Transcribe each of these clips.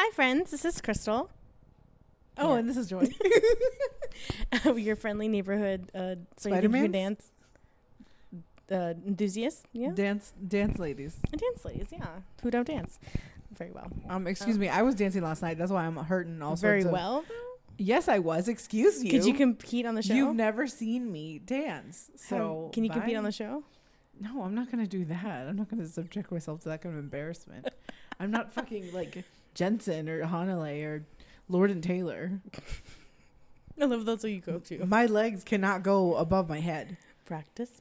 Hi, friends. This is Crystal. Oh, Yeah. and this is Joy. Your friendly neighborhood lady who Spider-Mans? dance enthusiast. Yeah. Dance ladies. Dance ladies. Yeah. Who don't dance very well. Excuse me. I was dancing last night. That's why I'm hurting all Very sorts of. well. Yes, I was. Excuse you. Could you compete on the show? You've never seen me dance. So can you compete on the show? No, I'm not going to do that. I'm not going to subject myself to that kind of embarrassment. I'm not fucking like Jensen or Hanalei or Lord and Taylor. I love those who you go to. My legs cannot go above my head. Practice.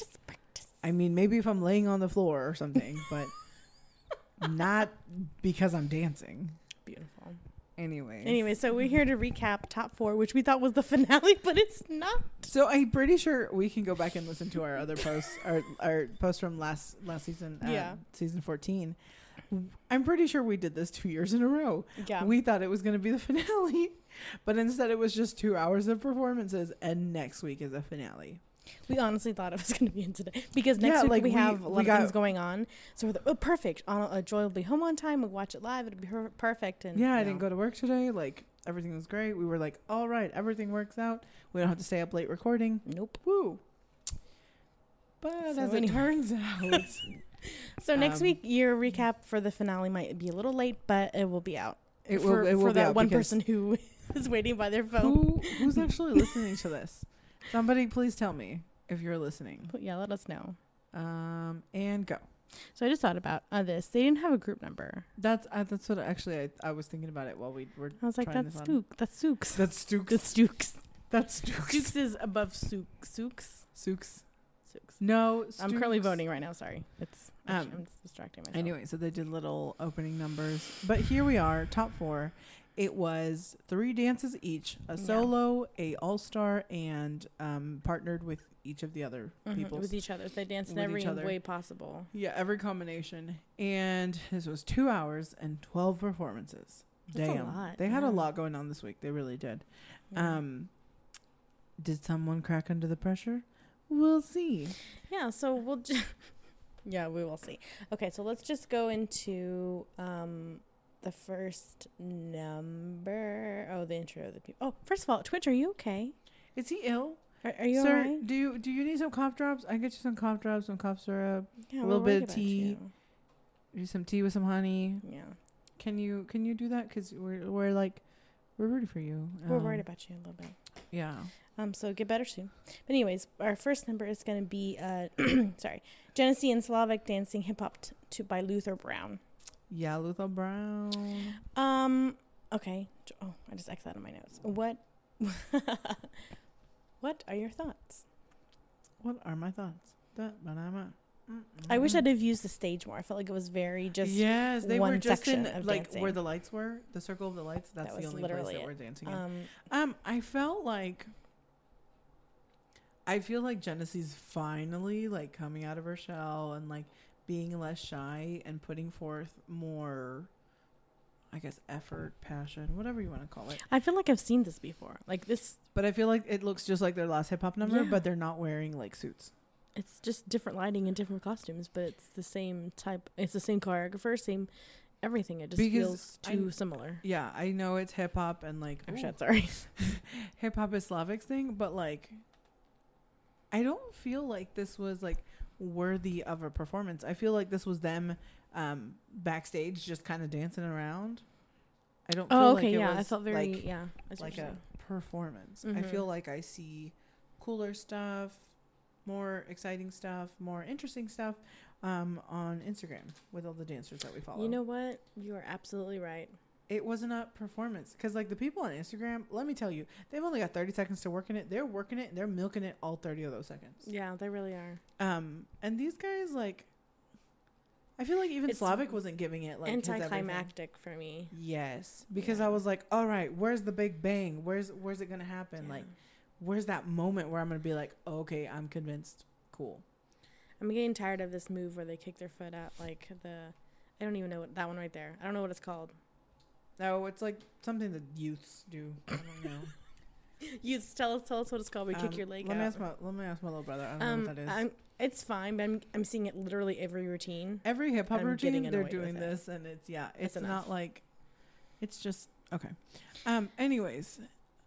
I mean, maybe if I'm laying on the floor or something, but not because I'm dancing. Beautiful. Anyway, so we're here to recap top 4, which we thought was the finale, but it's not. So I'm pretty sure we can go back and listen to our other posts, our post from last season, season 14. I'm pretty sure we did this 2 years in a row. Yeah. We thought it was going to be the finale, but instead it was just 2 hours of performances, and next week is a finale. We honestly thought it was going to be in today because next week we have a lot of things going on. So we're like, perfect. Joy will be home on time. We'll watch it live. It'll be perfect. And I didn't go to work today. Like, everything was great. We were like, all right, everything works out. We don't have to stay up late recording. Nope. Woo. But so as it turns out. So next week, your recap for the finale might be a little late, but it will be out. It will for be that out one person who is waiting by their phone. Who's actually listening to this? Somebody please tell me if you're listening. Yeah, let us know. And go. So I just thought about this. They didn't have a group number. That's what actually I was thinking about it while we were. I was like, that's Stooks. That's Stooks. That's Stooks. Stooks is above Sooks. No, I'm currently voting right now. Sorry, I'm distracting myself. Anyway, so they did little opening numbers, but here we are, top 4. It was 3 dances each, a solo, a all-star, and partnered with each of the other people. With each other. They danced in every way possible. Yeah, every combination. And this was 2 hours and 12 performances. That's Damn. a lot. They had a lot going on this week. They really did. Yeah. Did someone crack under the pressure? We'll see. Yeah, so we'll yeah, we will see. Okay, so let's just go into the first number. Oh, the intro of the people. Oh, first of all, Twitch, are you okay? Is he ill? Are you Sir, alright? do you need some cough drops? I can get you some cough drops, some cough syrup, Yeah, a little bit of tea. Do some tea with some honey. Yeah. Can you do that? Because we're ready for you. We're worried about you a little bit. Yeah. So get better soon. But anyways, our first number is going to be Genesee and Slavic dancing hip hop by Luther Brown. Yeah, Luther Brown. Okay. Oh, I just X'd out of my notes. What are your thoughts? What are my thoughts? I wish I'd have used the stage more. I felt like it was very just they one were just section in of like dancing. Where the lights were, the circle of the lights. That's That the was only place literally that it. we're dancing in. I feel like Genesee's finally like coming out of her shell and like being less shy and putting forth more, I guess, effort, passion, whatever you want to call it. I feel like I've seen this before. Like this. But I feel like it looks just like their last hip hop number, but they're not wearing like suits. It's just different lighting and different costumes, but it's the same type. It's the same choreographer, same everything. It just feels too similar. Yeah, I know it's hip hop and like. Oh shit! Sorry. Hip hop is Slavic's thing, but like, I don't feel like this was like worthy of a performance. I feel like this was them backstage just kind of dancing around. I don't feel like it was I felt very like a performance. I feel like I see cooler stuff, more exciting stuff, more interesting stuff on Instagram with all the dancers that we follow. You know what? You are absolutely right. It wasn't a performance because like the people on Instagram, let me tell you, they've only got 30 seconds to work in it. They're working it and they're milking it all 30 of those seconds. Yeah, they really are. And these guys, like, I feel like even Slavic wasn't giving it like anticlimactic for me. Yes, because I was like, all right, where's the big bang? Where's it gonna happen? Yeah. Like, where's that moment where I'm gonna be like, oh, okay, I'm convinced. Cool. I'm getting tired of this move where they kick their foot out, like I don't even know what that one right there. I don't know what it's called. No, it's like something that youths do. I don't know. Youths, tell us what it's called. We kick your leg out. Let me ask my little brother. I don't know what that is. It's fine, but I'm seeing it literally every routine. Every hip hop routine, they're doing this, and it's not like It's just okay. Anyways,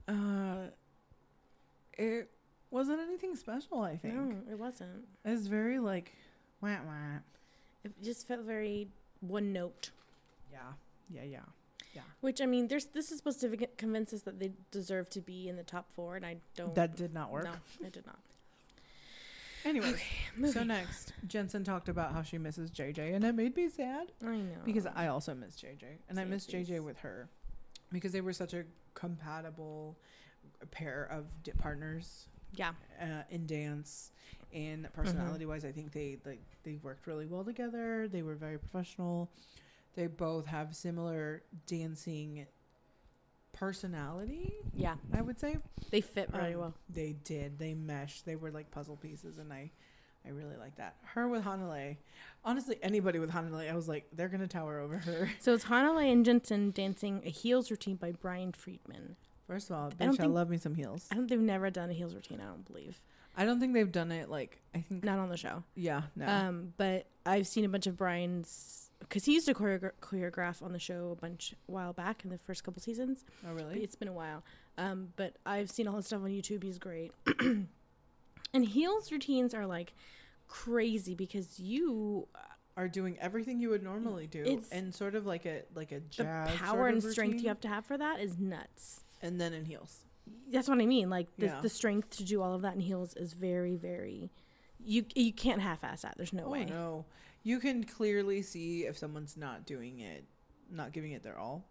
it wasn't anything special. I think No, it wasn't. it was very like, wah wah. It just felt very one note. Yeah. Which, I mean, this is supposed to convince us that they deserve to be in the top 4, and I don't. That did not work. No, it did not. Anyways, Okay, so next, Jensen talked about how she misses JJ, and it made me sad I know. because I also miss JJ, and I Same, miss JJ please. with her because they were such a compatible pair of partners Yeah. in dance, and personality wise, I think they worked really well together. They were very professional. They both have similar dancing personality, Yeah. I would say. They fit really well. They did. They meshed. They were like puzzle pieces, and I really like that. Her with Hanalei. Honestly, anybody with Hanalei, I was like, they're gonna tower over her. So it's Hanalei and Jensen dancing a heels routine by Brian Friedman. First of all, I don't bitch, I think- love me some heels. They've never done a heels routine, I don't believe. I don't think they've done it like, I think, Not on the show. yeah, no. But I've seen a bunch of Brian's, because he used to choreograph on the show a while back in the first couple seasons. Oh, really? It's been a while. But I've seen all his stuff on YouTube. He's great. And heels routines are like crazy because you Are doing everything you would normally do, It's- and sort of like a the jazz power sort of and strength routine, you have to have for that is nuts. and then in heels. That's what I mean. Like Yeah. the strength to do all of that in heels is very, very. You can't half-ass that. There's no way. No, you can clearly see if someone's not doing it, not giving it their all.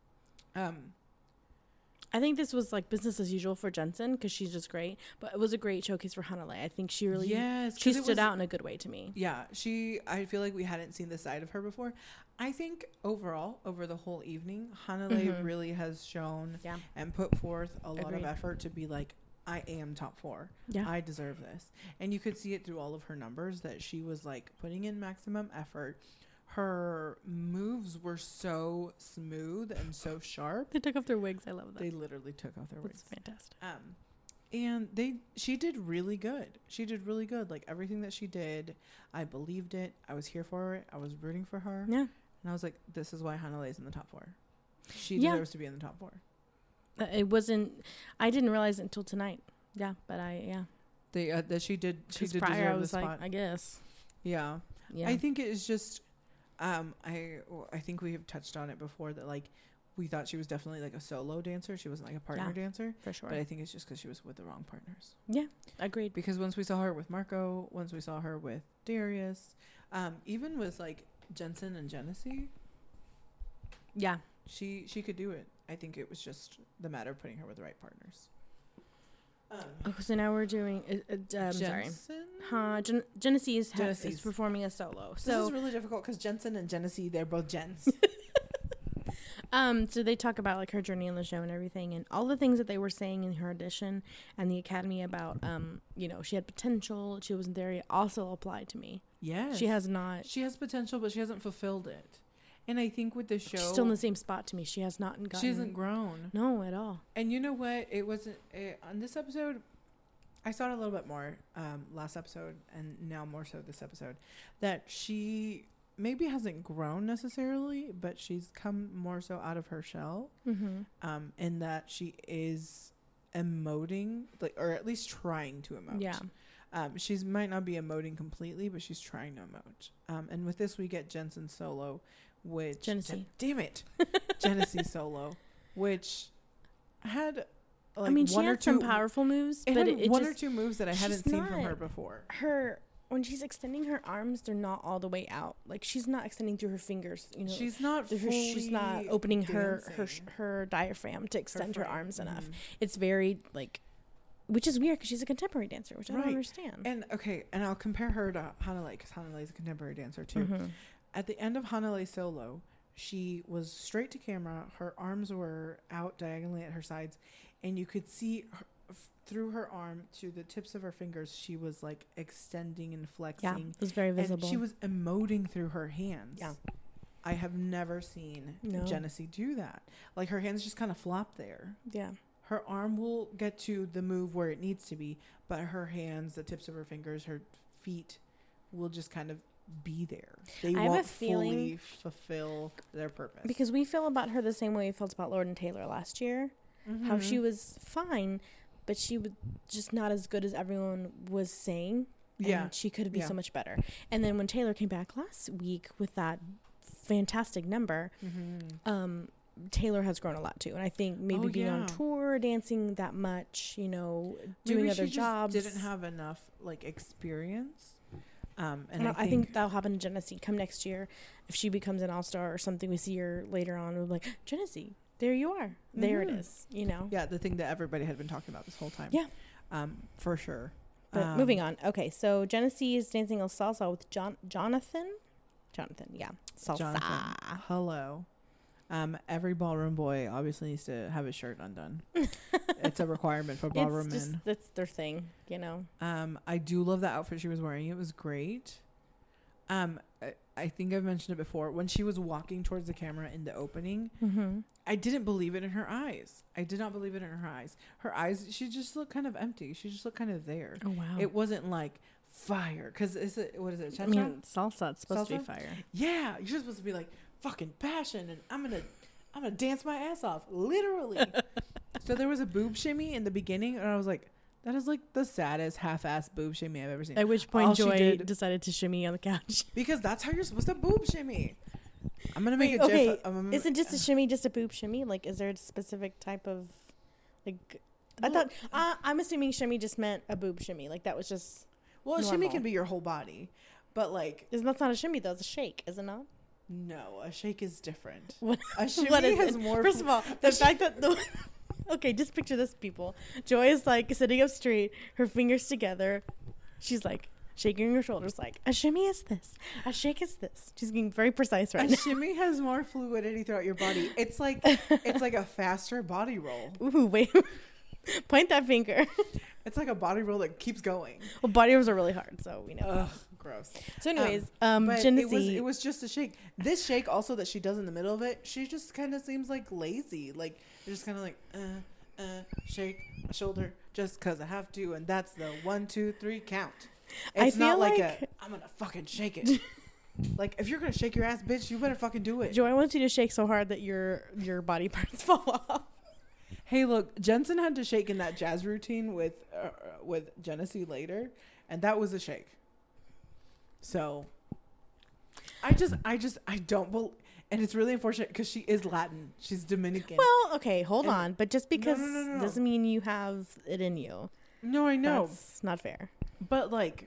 I think this was like business as usual for Jensen because she's just great. But it was a great showcase for Hanalei. I think she really Yes, 'cause she it stood was- out in a good way to me. Yeah, I feel like we hadn't seen the side of her before. I think overall, over the whole evening, Hanalei really has shown Yeah. and put forth a lot of Agreed. effort to be like, I am top 4. Yeah. I deserve this. And you could see it through all of her numbers that she was like putting in maximum effort. Her moves were so smooth and so sharp. They took off their wigs. I love that. They literally took off their wigs. It's fantastic. And she did really good. She did really good. Like everything that she did, I believed it. I was here for it. I was rooting for her. Yeah. And I was like, this is why Hanalei's in the top 4. She Yeah. deserves to be in the top 4. It wasn't. I didn't realize it until tonight. Yeah, but That she did. She 'Cause did prior deserve I was the like, spot. I guess. Yeah. Yeah. I think it is just. I think we have touched on it before that like we thought she was definitely like a solo dancer. She wasn't like a partner Yeah. dancer. for sure. But I think it's just because she was with the wrong partners. Yeah, agreed. Because once we saw her with Marco, once we saw her with Darius, even with like Jensen and Genesee, Yeah. she could do it. I think it was just the matter of putting her with the right partners. Oh, so now we're doing. Sorry. Jensen? Genesee is Genesee's. performing a solo. This So is really difficult because Jensen and Genesee, they're both Jens. So they talk about like her journey on the show and everything, and all the things that they were saying in her audition and the academy about, she had potential, she wasn't there yet, also applied to me. Yes. She has not. She has potential, but she hasn't fulfilled it. And I think with the show, She's still in the same spot to me. She has not gotten. she hasn't grown. No, at all. And you know what? It wasn't on this episode. I saw it a little bit more last episode, and now more so this episode. That she maybe hasn't grown necessarily, but she's come more so out of her shell. Mm-hmm. In that she is emoting, like, or at least trying to emote. Yeah. She's might not be emoting completely, but she's trying to emote. And with this, we get Jensen solo, which Genesee. damn it, Genesee solo, which had. Like I mean, she one or had some two powerful moves, It but had it one just, or two moves that I she's hadn't seen from her not- before. when she's extending her arms, they're not all the way out. Like she's not extending through her fingers. She's not. She's not fully opening dancing. her diaphragm to extend her frame. arms enough. Mhm. It's very like, which is weird because she's a contemporary dancer, which I don't Right. understand. And okay, and I'll compare her to Hanalei because Hanalei is a contemporary dancer too. Mhm. At the end of Hanalei solo, she was straight to camera. Her arms were out diagonally at her sides, and you could see through her arm to the tips of her fingers. She was like extending and Yeah, flexing, it was very visible. and she was emoting through her hands. Yeah. I have never seen No. Genesee do that. Like her hands just kind of flop there. yeah. Her arm will get to the move where it needs to be, but her hands, the tips of her fingers, her feet will just kind of be there. They I have a won't feeling- fully fulfill their purpose. Because we feel about her the same way we felt about Lord and Taylor last year. How she was fine, but she was just not as good as everyone was saying. And Yeah. she could be Yeah. so much better. And then when Taylor came back last week with that fantastic number, Taylor has grown a lot too. And I think maybe being on tour, dancing that much, you know, doing Maybe other she jobs. just didn't have enough like experience. And I think that'll happen to Genesee come next year. If she becomes an all-star or something, we see her later on. We're like, Genesee, there you are. There it is, you know? Yeah, the thing that everybody had been talking about this whole time. Yeah. For sure. But moving on. Okay, so Genesee is dancing a salsa with Jonathan. Jonathan, yeah. Salsa. Jonathan. Hello. Every ballroom boy obviously needs to have his shirt undone. It's a requirement for ballroom men. That's their thing, you know? I do love the outfit she was wearing. It was great. I think I've mentioned it before. When she was walking towards the camera in the opening, I didn't believe it in her eyes. I did not believe it in her eyes. Her eyes, she just looked kind of empty. She just looked kind of there. Oh, wow. It wasn't like fire. Because what is it? Cha-cha? I mean, salsa, it's supposed to be Salsa? fire. Yeah. You're supposed to be like fucking passion. And I'm going to dance my ass off. Literally. So there was a boob shimmy in the beginning. And I was like, that is like the saddest half-ass boob shimmy I've ever seen. At which point All she Joy did- decided to shimmy on the couch. Because that's how you're supposed to boob shimmy. I'm going to make Wait, a okay, gif. Isn't just a shimmy just a boob shimmy? Like, is there a specific type of, like, I thought, I'm assuming shimmy just meant a boob shimmy. Like, that was just, Well, a shimmy normal. can be your whole body. But like, that's not a shimmy though, it's a shake, is it not? no, a shake is different. What- A shimmy what is has it? more. First of all, the fact that the okay, just picture this, people. Joy is like sitting up straight, her fingers together. She's like shaking her shoulders, like a shimmy is this, a shake is this. She's being very precise right a now. shimmy has more fluidity throughout your body. It's like a faster body roll. Ooh, wait, point that finger. It's like a body roll that keeps going. Well, body rolls are really hard, so we know. Ugh, gross. So, anyways, But Genesee. it was just a shake. This shake also that she does in the middle of it, she just kind of seems like lazy. Like you're just kind of like shake my shoulder just because I have to, and that's the 1, 2, 3 count. It's not feel like I'm gonna fucking shake it. Like if you're gonna shake your ass, bitch, you better fucking do it. Joy wants you to shake so hard that your body parts fall off. Hey, look, Jensen had to shake in that jazz routine with Genesee later, and that was a shake. So, I don't believe, and it's really unfortunate because she is Latin, she's Dominican. Well, okay, hold And- on, but just because no. doesn't mean you have it in you. No, I know, That's not fair. but like,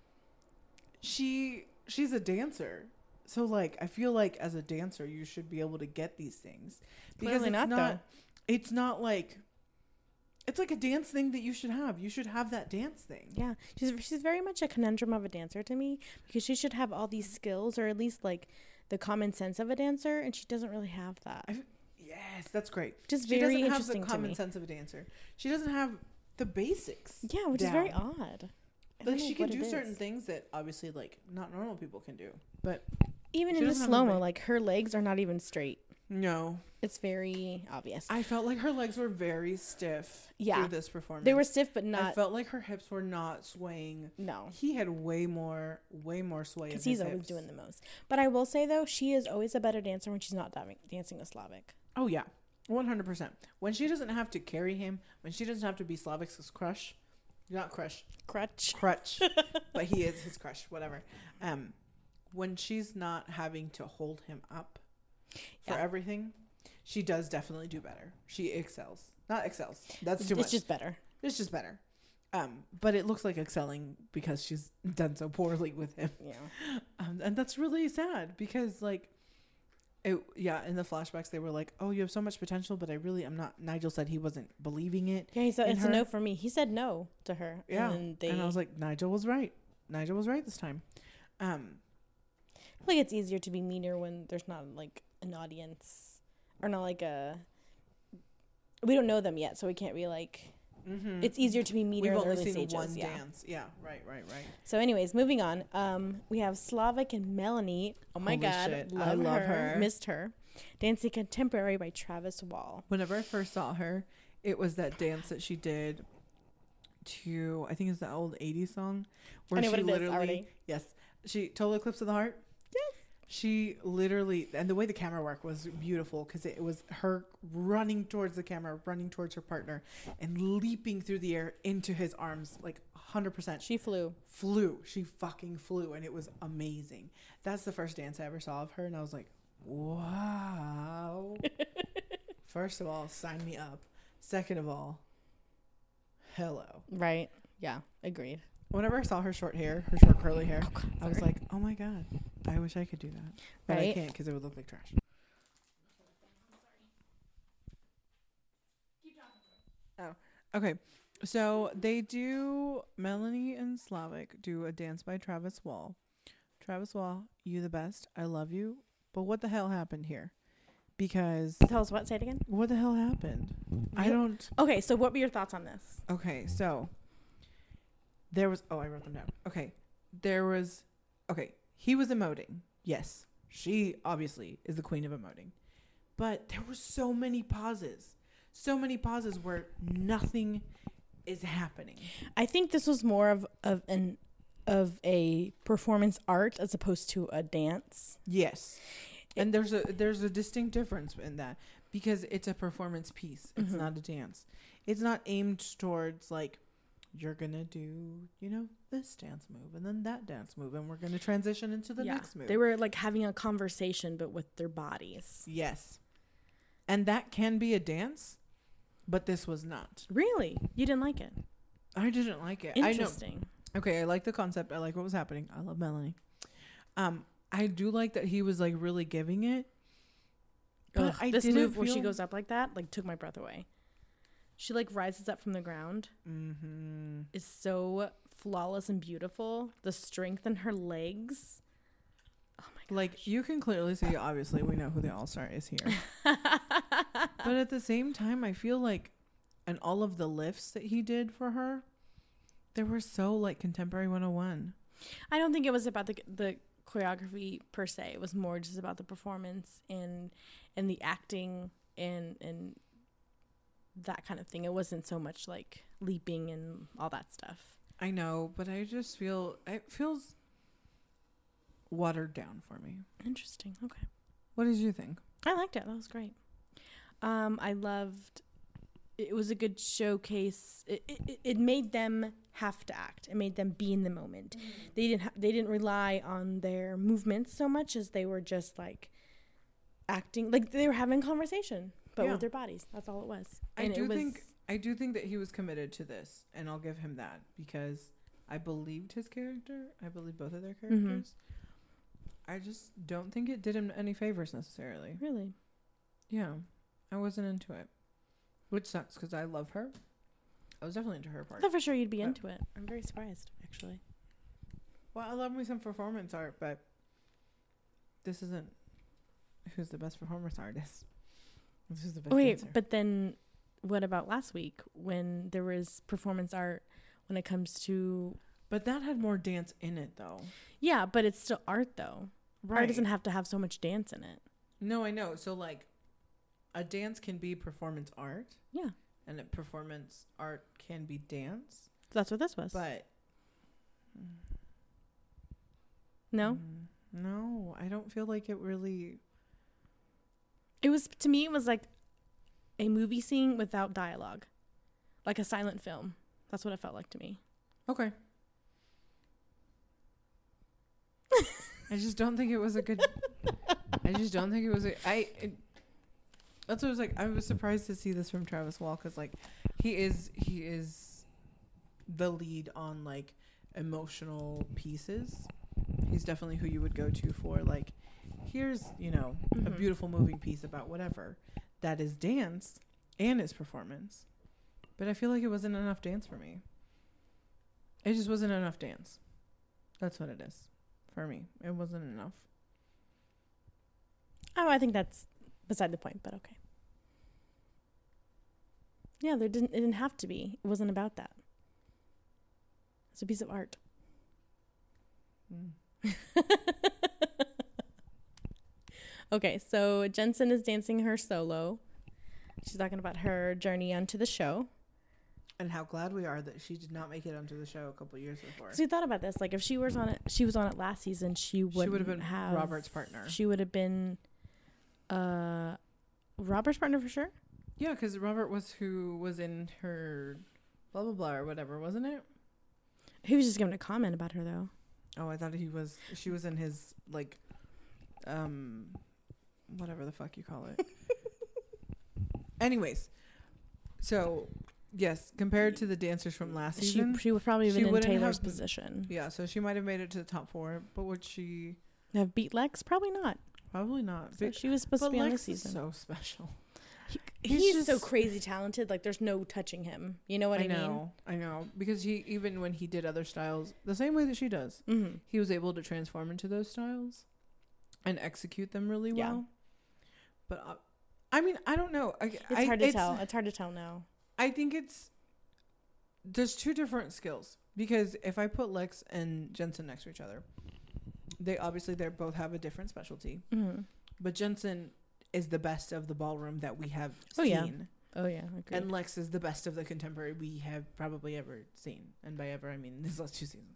she's a dancer, so like, I feel like as a dancer, you should be able to get these things because Clearly it's not, though. It's not like. It's like a dance thing that you should have. You should have that dance thing. Yeah, she's very much a conundrum of a dancer to me because she should have all these skills or at least like the common sense of a dancer, and she doesn't really have that. Yes, that's great. Just She very doesn't have interesting the to common me. sense of a dancer. She doesn't have the basics. Yeah, which is very down. odd. I don't Like know she can what it do is. certain things that obviously like not normal people can do. But Even she in the doesn't have the slow mo, ba- like her legs are not even straight. no, It's very obvious. I felt like her legs were very stiff Yeah. through this performance. They were stiff, but I not. felt like her hips were not swaying. No, He had way more sway. because in he's his always hips. doing the most. But I will say though, she is always a better dancer when she's not dancing with Slavic. Oh yeah, 100%. When she doesn't have to carry him, when she doesn't have to be Slavic's crutch, Crutch. crutch, but he is his crush, whatever. When she's not having to hold him up for Yeah. everything, she does definitely do better. She excels. Not excels. That's too much. It's just better. It's just better. But it looks like excelling because she's done so poorly with him. Yeah. And that's really sad because like, in the flashbacks they were like, oh, you have so much potential, but I'm not. Nigel said he wasn't believing it. Yeah, he said in it's her. a no for me. He said no to her. Yeah. And And I was like, Nigel was right. Nigel was right this time. I feel like it's easier to be meaner when there's not like an audience or not like we don't know them yet, so we can't be like. It's easier to be meaner We've in the only early seen stages. one Yeah. dance. Yeah, right. So, anyways, moving on. We have Slavic and Melanie. Oh my Holy God, shit, love I love her. Missed her. Dancing Contemporary by Travis Wall. Whenever I first saw her, it was that dance that she did to, I think it's the old 80s song where I know she what it is literally already. yes, She Total Eclipse of the Heart. Yes. She literally, and the way the camera work was beautiful because it was her running towards the camera, running towards her partner, and leaping through the air into his arms, like 100%. She flew. She fucking flew, and it was amazing. That's the first dance I ever saw of her, and I was like, wow. First of all, sign me up. Second of all, hello. Right. Yeah. Agreed. Whenever I saw her short hair, her short curly hair, Oh, God, I was like, oh my God, I wish I could do that. But I Right? can't because it would look like trash. Oh, okay. So they do, Melanie and Slavic do a dance by Travis Wall. Travis Wall, you the best. I love you. But what the hell happened here? Because Tell us what. Say it again. what the hell happened? I don't. Okay. So what were your thoughts on this? Okay, so there was. Oh, I wrote them down. Okay, there was. Okay, he was emoting. Yes, she obviously is the queen of emoting, but there were so many pauses where nothing is happening. I think this was more of a performance art as opposed to a dance. Yes, and there's a distinct difference in that because it's a performance piece. It's not a dance. It's not aimed towards like you're gonna do this dance move and then that dance move and we're gonna transition into the next move. They were like having a conversation but with their bodies. Yes, and that can be a dance, but this was not. Really? You didn't like it? I didn't like it. Interesting. I know. Okay, I like the concept. I like what was happening. I love Melanie. I do like that he was like really giving it. But This move where she goes up like that like took my breath away. She like rises up from the ground. Is so flawless and beautiful. The strength in her legs. Oh my god! Like you can clearly see. Obviously, we know who the all-star is here. But at the same time, I feel like, and all of the lifts that he did for her, they were so like contemporary 101. I don't think it was about the choreography per se. It was more just about the performance and the acting and that kind of thing. It wasn't so much like leaping and all that stuff. I know, but I just feel it feels watered down for me. Interesting. Okay. What did you think? I liked it. That was great. I loved. It was a good showcase. It made them have to act. It made them be in the moment. They didn't rely on their movements so much as they were just like acting, like they were having conversation, but with their bodies. That's all it was. And I do think that he was committed to this, and I'll give him that because I believed his character. I believe both of their characters. I just don't think it did him any favors necessarily. Really? Yeah, I wasn't into it, which sucks because I love her. I was definitely into her part. I thought for sure you'd be into it. I'm very surprised, actually. Well, I love me some performance art, but this isn't who's the best performance artist. This is the best dancer. But then what about last week when there was performance art when it comes to... But that had more dance in it, though. Yeah, but it's still art, though. Right. Art doesn't have to have so much dance in it. No, I know. So, like, a dance can be performance art. Yeah. And a performance art can be dance. That's what this was. But... No? No, I don't feel like it really... It was, to me, it was like a movie scene without dialogue. Like a silent film. That's what it felt like to me. Okay. I just don't think it was a good... I just don't think it was a... That's what I was like. I was surprised to see this from Travis Wall because, like, he is the lead on, like, emotional pieces. He's definitely who you would go to for, like, here's, a beautiful moving piece about whatever. That is dance and is performance. But I feel like it wasn't enough dance for me. It just wasn't enough dance. That's what it is for me. It wasn't enough. Oh, I think that's beside the point, but okay. Yeah, it didn't have to be. It wasn't about that. It's a piece of art. Okay, so Jensen is dancing her solo. She's talking about her journey onto the show. And how glad we are that she did not make it onto the show a couple years before. So you thought about this, like if she was on it last season, she would have been Robert's partner. She would have been Robert's partner for sure. Yeah, because Robert was who was in her blah blah blah or whatever, wasn't it? He was just giving a comment about her though. Oh, I thought she was in his like whatever the fuck you call it. Anyways, so yes, compared to the dancers from last season, she would probably have been in Taylor's position. Yeah, so she might have made it to the top 4, but would she have beat Lex? Probably not. Probably not. So she was supposed to be on this season. Is so special. He's so crazy talented. Like there's no touching him. You know what I mean? I know. Because he, even when he did other styles, the same way that she does, he was able to transform into those styles and execute them really well. But I mean, I don't know. It's hard to tell. It's hard to tell now. I think there's two different skills, because if I put Lex and Jensen next to each other, they both have a different specialty. But Jensen is the best of the ballroom that we have seen. Oh yeah. Agreed. And Lex is the best of the contemporary we have probably ever seen. And by ever, I mean these last 2 seasons.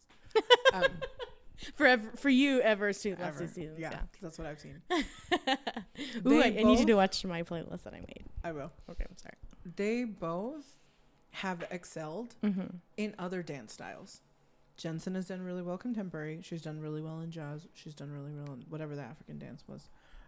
For you, ever seen last 2 seasons. Yeah, that's what I've seen. Ooh, I need you to watch my playlist that I made. I will. Okay, I'm sorry. They both have excelled in other dance styles. Jensen has done really well contemporary. She's done really well in jazz. She's done really well in whatever the African dance was.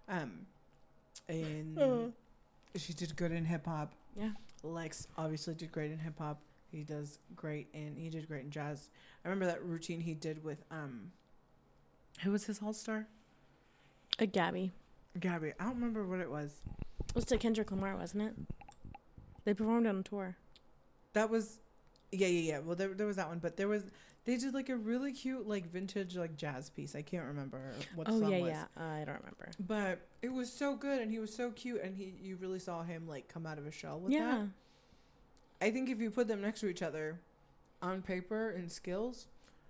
And she did good in hip hop. Yeah. Lex obviously did great in hip hop. He did great in jazz. I remember that routine he did with who was his all-star? Gabby. I don't remember what it was. It was to Kendrick Lamar, wasn't it? They performed on a tour. That was yeah. Well, there was that one, but they did like a really cute like vintage like jazz piece. I can't remember what the song was. I don't remember. But it was so good, and he was so cute, and you really saw him like come out of his shell with that. I think if you put them next to each other on paper and skills,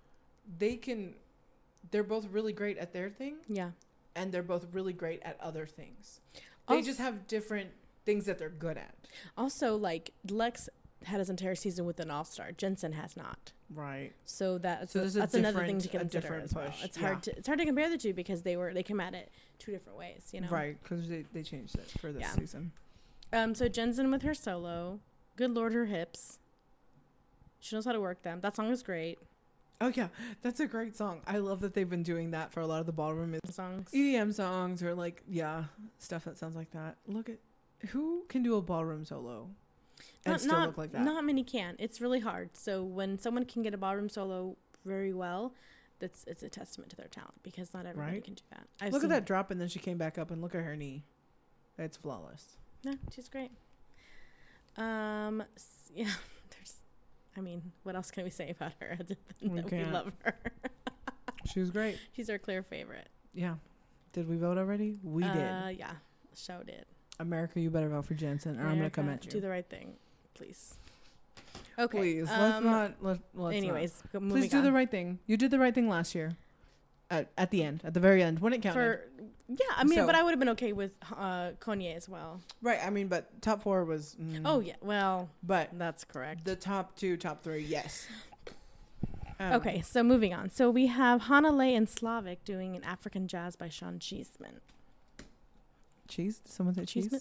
they're both really great at their thing. Yeah. And they're both really great at other things. They just have different things that they're good at. Also, like Lex had his entire season with an all-star. Jensen has not. Right. So that's another thing to consider as well. It's hard to compare the two because they came at it 2 different ways, you know. Right, because they changed it for this season. So Jensen with her solo, good Lord, her hips. She knows how to work them. That song is great. Oh yeah, that's a great song. I love that they've been doing that for a lot of the ballroom songs, EDM songs, or like stuff that sounds like that. Look at who can do a ballroom solo and still look like that. Not many can. It's really hard. So when someone can get a ballroom solo very well, it's a testament to their talent because not everybody can do that. Look at that drop, and then she came back up, and look at her knee. It's flawless. Yeah, she's great. Yeah. I mean, what else can we say about her other than that we love her? She was great. She's our clear favorite. Yeah. Did we vote already? We did. Yeah. Show did. America, you better vote for Jensen, or I'm going to come at you. Do the right thing, please. Okay. Please. Let's not. Anyways, please do the right thing. You did the right thing last year. At the end. At the very end. When it counted. I mean, but I would have been okay with Kanye as well. Right. I mean, but top 4 was... oh, yeah. Well, but that's correct. The top 2, top 3, yes. Okay, so moving on. So we have Hanalei and Slavic doing an African Jazz by Sean Cheeseman. Cheese? Did someone say cheese?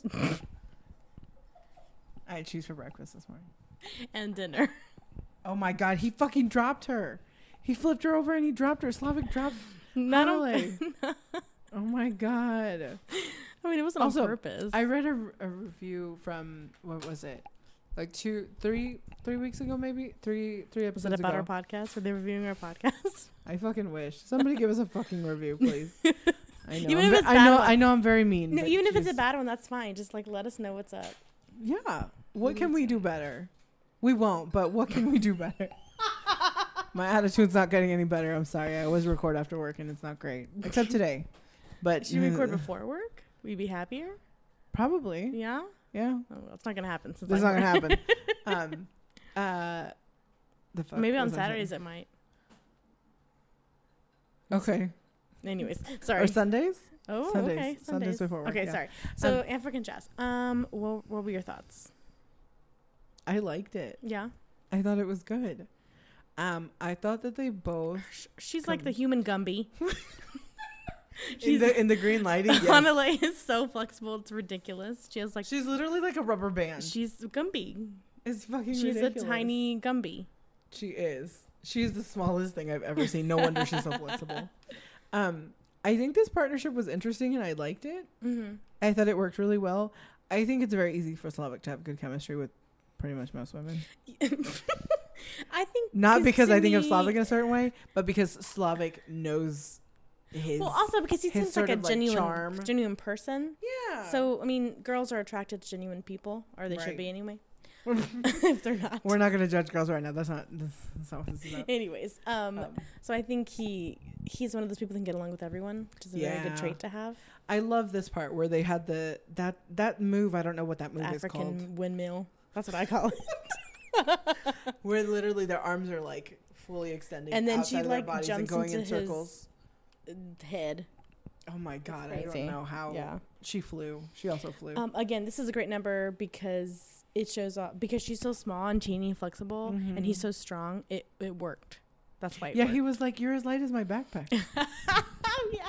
I had cheese for breakfast this morning. And dinner. Oh, my God. He fucking dropped her. He flipped her over and he dropped her. Slavic dropped Hanalei. Oh my God. I mean, it wasn't also on purpose. I read a review from, what was it? Like 3 weeks ago, maybe? 3 episodes ago. Was it about our podcast? Were they reviewing our podcast? I fucking wish. Somebody give us a fucking review, please. I know. Even if it's I know I'm very mean. No, even if it's a bad one, that's fine. Just like let us know what's up. Yeah. What can we do better? We won't, but what can we do better? My attitude's not getting any better. I'm sorry. I always record after work and it's not great. Except today. But should you record before work? Will you be happier? Probably. Yeah? Yeah. Oh, well, it's not going to happen. It's not going to happen. The fuck maybe on Saturdays it might. Okay. Anyways, sorry. Or Sundays? Oh, Sundays. Okay. Sundays before work. Okay, sorry. So African Jazz. What were your thoughts? I liked it. Yeah. I thought it was good. I thought that they both She's like the human Gumby. in the green lighting. Yes. Hanalei is so flexible. It's ridiculous. She has like She's literally like a rubber band. she's Gumby. It's fucking She's ridiculous. a tiny Gumby. She is. She's the smallest thing I've ever seen. No wonder she's so flexible. I think this partnership was interesting and I liked it. Mm-hmm. I thought it worked really well. I think it's very easy for Slavik to have good chemistry with pretty much most women. I think Not because to I think of me- Slavik in a certain way, but because Slavik knows his. Well, also because he his seems sort like a of, like, charm. genuine person. Yeah. So I mean, girls are attracted to genuine people, or they Right. should be anyway. If they're not. We're not going to judge girls right now. That's not what this is about. Anyways, so I think he's one of those people that can get along with everyone, which is a very good Yeah. trait to have. I love this part where they had that move. I don't know what that move is called. African windmill. That's what I call it. Where literally their arms are like fully extending, And then outside she of their like bodies jumps and going into in circles. his head. Oh my god, I crazy. don't know how. Yeah. She flew. She also flew. Again, this is a great number because it shows off because she's so small and teeny and flexible, and he's so strong. It worked. That's why. Yeah, he was like, "You're as light as my backpack." Yeah.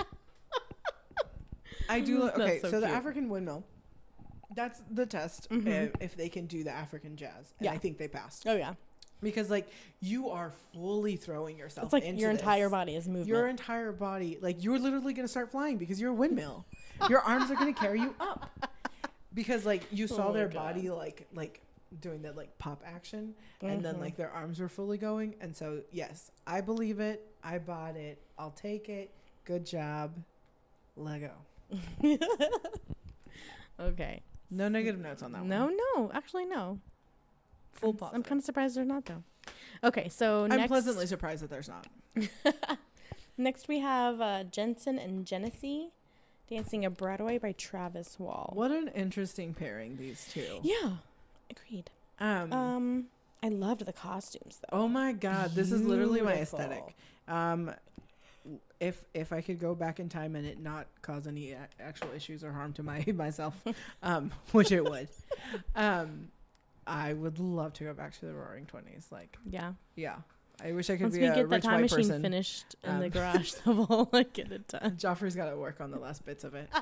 I do. That's Okay, so so the cute. African windmill. That's the test if they can do the African jazz, and Yeah. I think they passed Oh yeah. because like you are fully throwing yourself. It's like into your entire this. body is movement. Your entire body, like you're literally gonna start flying because you're a windmill. Your arms are gonna carry you up because like you saw Oh my their God. body like doing that like pop action, and then Mhm. like their arms were fully going. And so yes, I believe it. I bought it. I'll take it. Good job, Lego. Okay. No negative notes on that one. No, actually no. Full I'm positive. kind of surprised there's not though. Okay, so I'm next, pleasantly surprised that there's not. next we have Jensen and Genesee dancing a Broadway by Travis Wall. What an interesting pairing, these two. Yeah, agreed. I loved the costumes though. Oh my god, this is literally my Beautiful. aesthetic. If I could go back in time and it not cause any actual issues or harm to myself, which it would, I would love to go back to the Roaring 20s. Like, Yeah. yeah, I wish I could Once be we a get the rich time white machine person. finished in the Um, garage, then we'll like get it done. Joffrey's got to work on the last bits of it.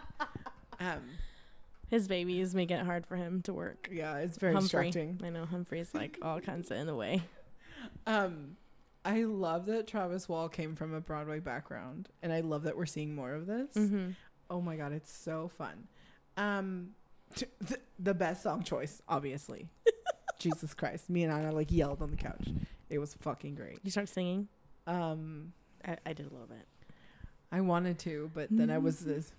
His baby is making it hard for him to work. Yeah, it's very Humphrey. distracting. I know Humphrey's like all kinds of in the way. I love that Travis Wall came from a Broadway background, and I love that we're seeing more of this. Mm-hmm. Oh my god, it's so fun. The best song choice, obviously. Jesus Christ. Me and Anna like yelled on the couch. It was fucking great. You start singing? I I did a little bit. wanted to, but then I was this.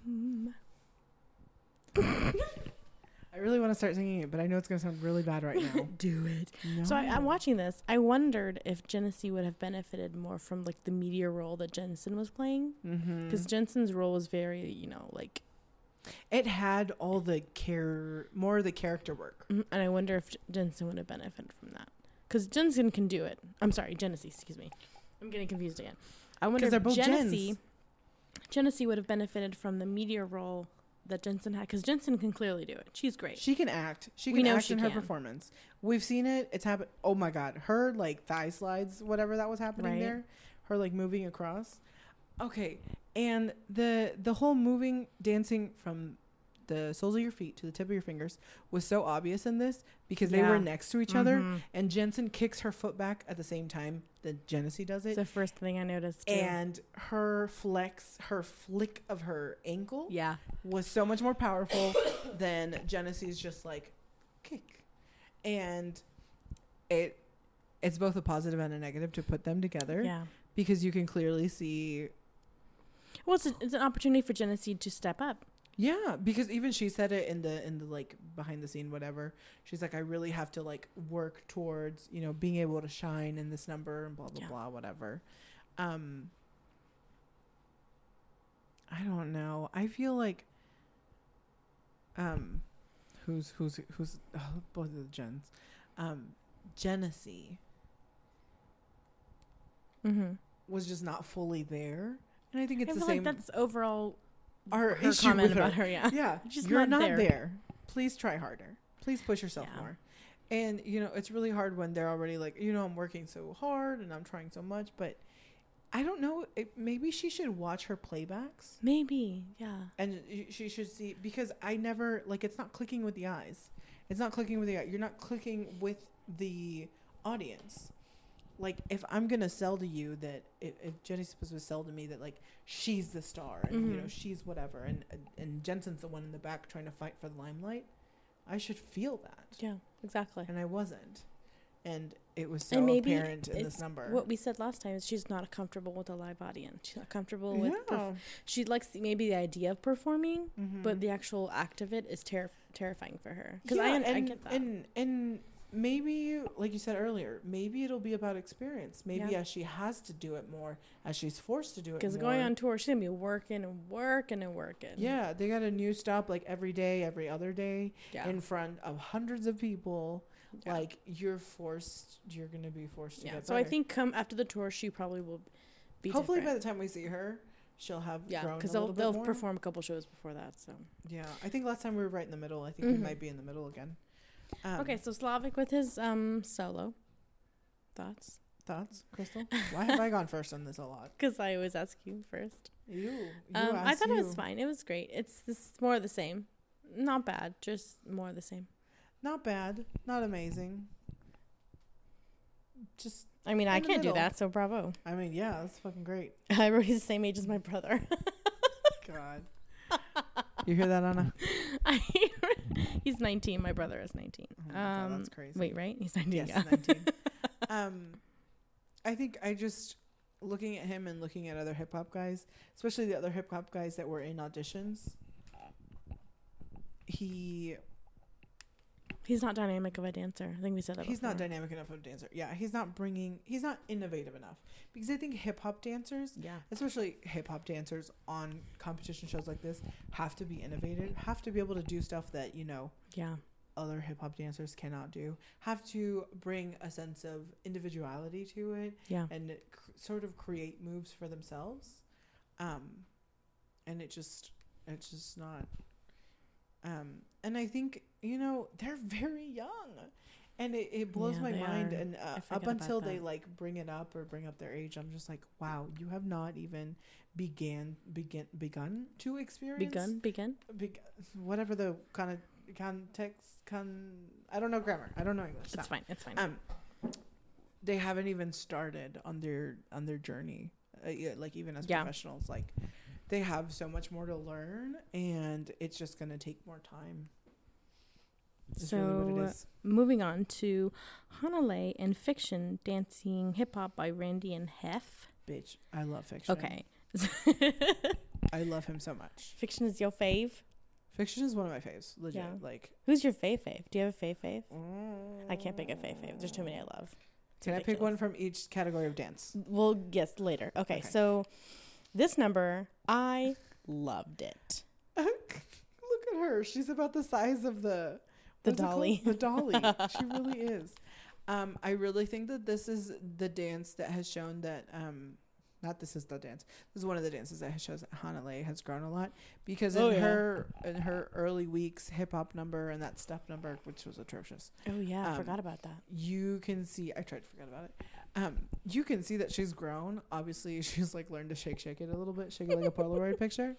I really want to start singing it, but I know it's going to sound really bad right now. Do it. No. So I'm watching this. I wondered if Genesee would have benefited more from like the media role that Jensen was playing, because Jensen's role was very, like. It had all the more of the character work. And I wonder if Jensen would have benefited from that, because Jensen can do it. I'm sorry, Genesee. Excuse me. I'm getting confused again. I wonder 'Cause they're if both Genesee would have benefited from the media role that Jensen had, because Jensen can clearly do it. She's great. She can act. She We can know act she in her can. performance. We've seen it. It's happened. Oh my god, her like thigh slides, whatever that was happening Right. there. Her like moving across. Okay, and the whole moving, dancing from the soles of your feet to the tip of your fingers was so obvious in this because they were Yeah. next to each other, and Jensen kicks her foot back at the same time that Genesee does It's it. the first thing I noticed. Too. And her flick of her ankle yeah, was so much more powerful than Genesee's just like kick. And it's both a positive and a negative to put them together yeah. because you can clearly see. Well, it's an opportunity for Genesee to step up. Yeah, because even she said it in the like behind the scene whatever. She's like, I really have to like work towards, being able to shine in this number and blah blah Yeah. blah whatever. I don't know. I feel like who's both of the gens. Genesee was just not fully there. And I think it's I the feel same like that's overall our her issue comment with her. about her. Yeah, Yeah, She's you're not not there. there. Please try harder. Please push yourself Yeah. more. And, it's really hard when they're already like, I'm working so hard and I'm trying so much. But I don't know. Maybe she should watch her playbacks. Maybe, yeah. And she should see, because I never, like, it's not clicking with the eyes. It's not clicking with the eye. You're not clicking with the audience. Like, if I'm going to sell to you that, if Jenny's supposed to sell to me that, like, she's the star and, she's whatever. And Jensen's the one in the back trying to fight for the limelight. I should feel that. Yeah, exactly. And I wasn't. And it was so apparent in this number. What we said last time is she's not comfortable with a live audience. She's not comfortable with... she likes maybe the idea of performing, but the actual act of it is terrifying for her. Because I get that. And maybe, like you said earlier, maybe it'll be about experience. Maybe as she has to do it more, as she's forced to do it more. Because going on tour, she's going to be working and working and working. Yeah, they got a new stop like every day, every other day, in front of hundreds of people. Yeah. Like, you're going to be forced to get better. So I think after the tour, she probably will be hopefully different. By the time we see her, she'll have grown a little bit more. Because they'll perform a couple shows before that. So yeah, I think last time we were right in the middle. I think we might be in the middle again. Okay, so Slavic with his solo. Thoughts, Crystal? Why have I gone first on this a lot? Because I always ask you first. I thought it was fine. It was great. It's more of the same. Not bad, just more of the same. Not bad, not amazing. Just I mean, I can't do that, so bravo. I mean, yeah, that's fucking great. I wrote he's the same age as my brother. God. You hear that, Anna? He's 19. My brother is 19. Oh God, that's crazy. Wait, right? He's 19. Yes, 19. I think I just looking at him and looking at other hip hop guys, especially the other hip hop guys that were in auditions. He's not dynamic of a dancer. I think we said that. He's not dynamic enough of a dancer. Yeah, he's not innovative enough. Because I think hip hop dancers, especially hip hop dancers on competition shows like this, have to be innovative, have to be able to do stuff that, other hip hop dancers cannot do, have to bring a sense of individuality to it, and sort of create moves for themselves. And it's just not. And I think, they're very young, and it blows my mind. Are. And up until they like bring it up or bring up their age, I'm just like, wow, you have not even begun to experience. Whatever the kind of context, I don't know grammar. I don't know English. It's fine. They haven't even started on their journey, like even as professionals, like. They have so much more to learn, and it's just going to take more time. That's really what it is. Moving on to Hanalei and Fiction, Dancing Hip Hop by Randy and Hef. Bitch, I love Fiction. Okay. I love him so much. Fiction is your fave? Fiction is one of my faves, legit. Yeah. Like, who's your fave? Do you have a fave? I can't pick a fave. There's too many I love. Can I pick one from each category of dance? Well, yes, later. Okay. So... this number, I loved it. Look at her. She's about the size of the dolly. The dolly. She really is. I really think that this is the dance that has shown that, not this is the dance. This is one of the dances that shows that Hanalei has grown a lot. Because in her early weeks, hip hop number and that step number, which was atrocious. Oh, yeah. I forgot about that. You can see, I tried to forget about it. You can see that she's grown. Obviously, she's like learned to shake it a little bit, shake it like a Polaroid picture.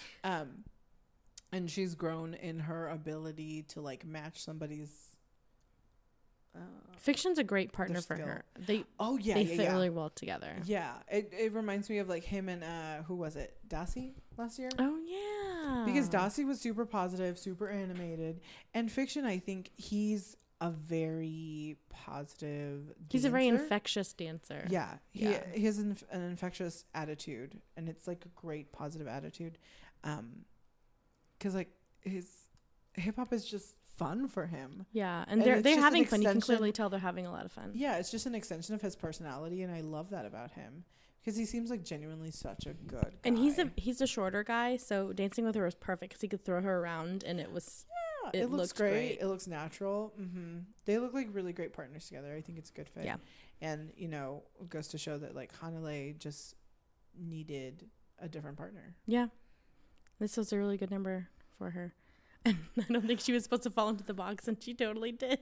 And she's grown in her ability to like match somebody's. Fiction's a great partner for her. They fit really well together. Yeah, it reminds me of like him and who was it? Dasi last year. Oh yeah, because Dasi was super positive, super animated, and Fiction, I think he's a very positive dancer. He's a very infectious dancer. Yeah. He has an infectious attitude, and it's like a great positive attitude. Because like his hip hop is just fun for him. Yeah, and they're having fun. You can clearly tell they're having a lot of fun. Yeah, it's just an extension of his personality, and I love that about him. Because he seems like genuinely such a good guy. And he's a shorter guy, so dancing with her was perfect because he could throw her around, and it was... It looks great. It looks natural. Mm-hmm. They look like really great partners together. I think it's a good fit. Yeah. And, it goes to show that, like, Hanalei just needed a different partner. Yeah. This was a really good number for her. And I don't think she was supposed to fall into the box, and she totally did.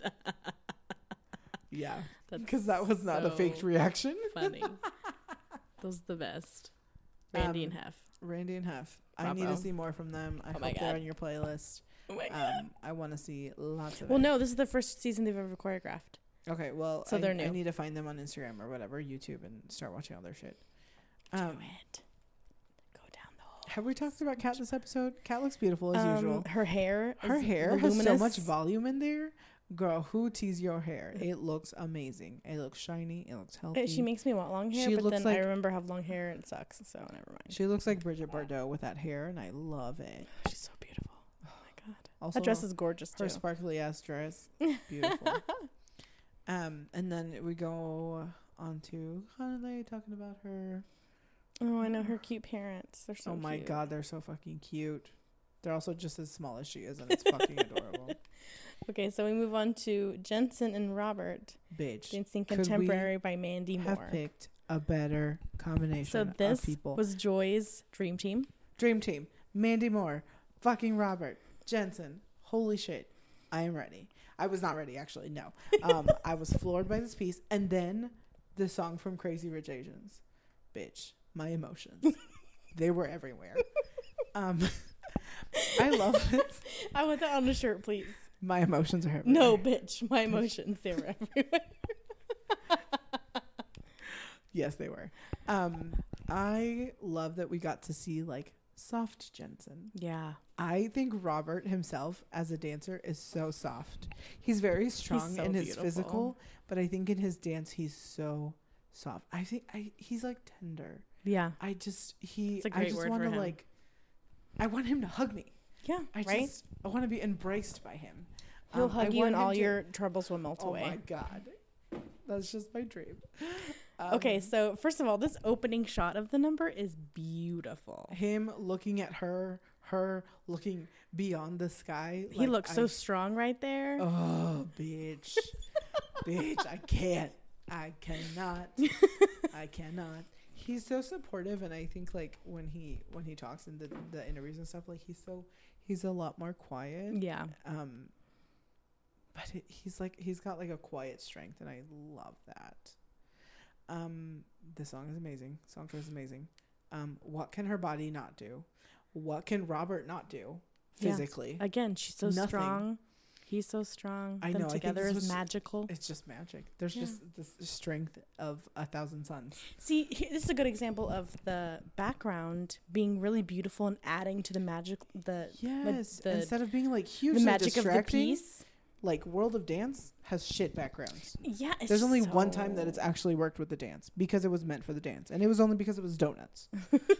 Yeah, That's because that was not a faked so reaction. funny. Those are the best. Randy and Hef. Randy and Hef. I need to Bravo. see more from them. I Oh my hope they're God. on your playlist. Oh my God. I want to see lots of Well, it. no, this is the first season they've ever choreographed. Okay, well, So they're new. I need to find them on Instagram or whatever, YouTube, and start watching all their shit. Do it. Go down the hole. Have we talked about Kat this episode? Kat looks beautiful as usual. Her hair. Her is hair has so voluminous. much volume in there. Girl, who teased your hair? It looks amazing. It looks shiny. It looks healthy. She makes me want long hair, She but looks then like- I remember I have long hair and it sucks, so never mind. She looks like Bridget Bardot with that hair, and I love it. She's so beautiful. Oh my God. Also, That dress is gorgeous too. her sparkly ass dress, beautiful. And then we go on to Hanalei talking about her. Oh, I know her cute parents. They're so Oh my cute. God, they're so fucking cute. They're also just as small as she is, and it's fucking adorable. Okay, so we move on to Jensen and Robert Bitch, dancing could we contemporary by Mandy have Moore. picked a better combination So of this people. was Joy's dream team. Dream Team, Mandy Moore, fucking Robert, Jensen. Holy shit, I am ready. I was not ready, actually. No, I was floored by this piece, and then the song from Crazy Rich Asians. Bitch, my emotions, they were everywhere. I love it. I want that on a shirt, please. My emotions are everywhere. No, bitch. My emotions, they were everywhere. Yes, they were. I love that we got to see like soft Jensen. Yeah. I think Robert himself as a dancer is so soft. He's very strong so in his beautiful. physical, but I think in his dance he's so soft. I think he's like tender. Yeah. I just It's a I great just word want for to him. like I want him to hug me. Yeah. I want to be embraced by him. He'll I hug you want and him all to- your troubles will melt Oh away. my God. That's just my dream. Okay, so first of all, this opening shot of the number is beautiful. Him looking at her looking beyond the sky. He like, looks so strong right there. Oh, bitch. Bitch, I can't. I cannot. I cannot. He's so supportive, and I think like when he talks in the interviews and stuff, like he's a lot more quiet. Yeah. But he's got like a quiet strength, and I love that. The song is amazing. Song choice is amazing. What can her body not do? What can Robert not do physically? Yeah. Again, she's so Nothing. strong. He's so strong. I Them know, I think together this is was- magical. It's just magic. There's Yeah. just this strength of 1,000 suns. See, this is a good example of the background being really beautiful and adding to the magic, Yes. the Instead of being like the hugely magic of the distracting, piece. like World of Dance has shit backgrounds. Yeah, it's There's only so... one time that it's actually worked with the dance because it was meant for the dance, and it was only because it was donuts.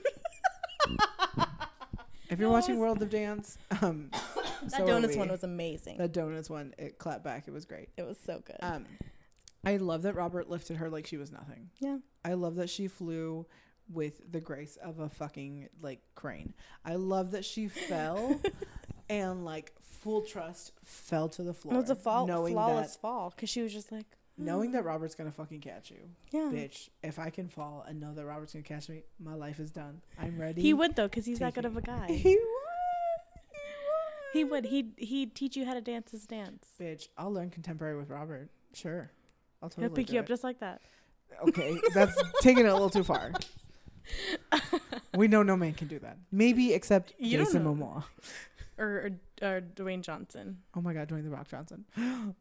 If you're No, it watching was- World of Dance, that so are donuts we. one was amazing. That donuts one, it clapped back. It was great. It was so good. I love that Robert lifted her like she was nothing. Yeah. I love that she flew with the grace of a fucking like crane. I love that she fell and like full trust fell to the floor. It was a knowing flawless fall because she was just like, knowing that Robert's gonna fucking catch you. yeah. Bitch, if I can fall and know that Robert's gonna catch me, my life is done. I'm ready. He would though because he's that Take good me. of a guy. He would. He would. He'd teach you how to dance his dance. Bitch, I'll learn contemporary with Robert. Sure. I'll totally He'll pick do you up it. just like that. Okay, that's taking it a little too far. We know no man can do that. Maybe except You don't Jason know. Momoa. Or Dwayne Johnson. Oh my God, Dwayne The Rock Johnson. Do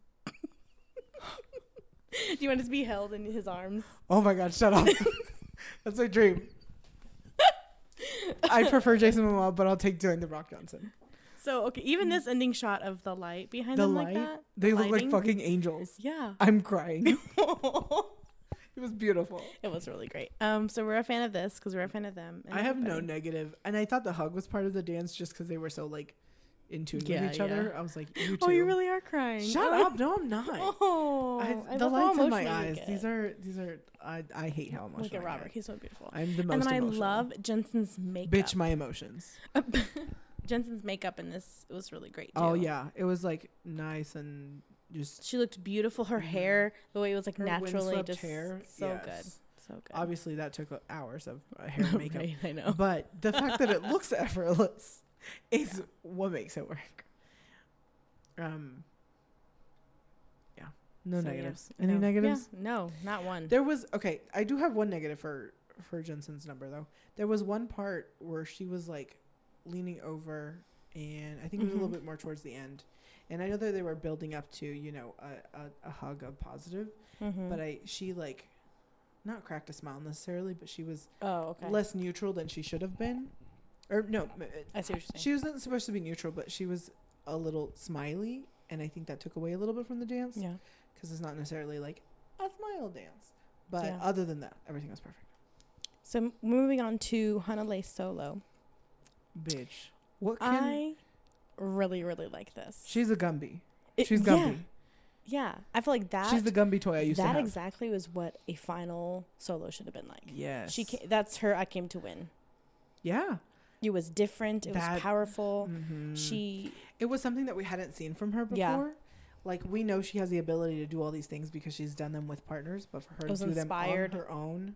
you want to be held in his arms? Oh my God, shut up. That's my dream. I prefer Jason Momoa, but I'll take Dwayne The Rock Johnson. So okay, even this ending shot of the light behind The them light, like that. they the look like lighting. fucking angels. Yeah. I'm crying. It was beautiful. It was really great. So we're a fan of this because we're a fan of them. and I have no everybody. negative, and I thought the hug was part of the dance just because they were so like in tune Yeah, with each yeah. other. I was like, you too. Oh, you really are crying. Shut Oh. up! No, I'm not. Oh, I the love how lights in my emotional you eyes. get. These are. I hate how emotional. Look at I Robert. get. He's so beautiful. I'm the most. And then emotional. I love Jensen's makeup. Bitch, my emotions. Jensen's makeup in this was really great too. Oh yeah, it was like nice and just She looked beautiful. Her hair, the way it was like her naturally windswept just hair. so yes. good. So good. Obviously, that took hours of hair and makeup. Right, I know. But the fact that it looks effortless, is what makes it work. Yeah. No So, negatives. yeah. Any No. negatives? Yeah. No, not one. There was okay. I do have one negative for Jensen's number though. There was one part where she was like leaning over, and I think it was a little bit more towards the end. And I know that they were building up to a hug of positive, but she like not cracked a smile necessarily, but she was less neutral than she should have been. Or no, I see what you're saying. she wasn't supposed to be neutral, but she was a little smiley, and I think that took away a little bit from the dance. Yeah. Because it's not necessarily like a smile dance. But Yeah. other than that, everything was perfect. So moving on to Hanalei Solo. Bitch. What can... I really, really like this. She's a Gumby. She's Gumby. Yeah. I feel like that... She's the Gumby toy I used to have. That exactly was what a final Solo should have been like. Yes. That's her I Came to Win. Yeah. It was different. It was powerful. It was something that we hadn't seen from her before. Yeah. Like, we know she has the ability to do all these things because she's done them with partners, but for her to do them on her own,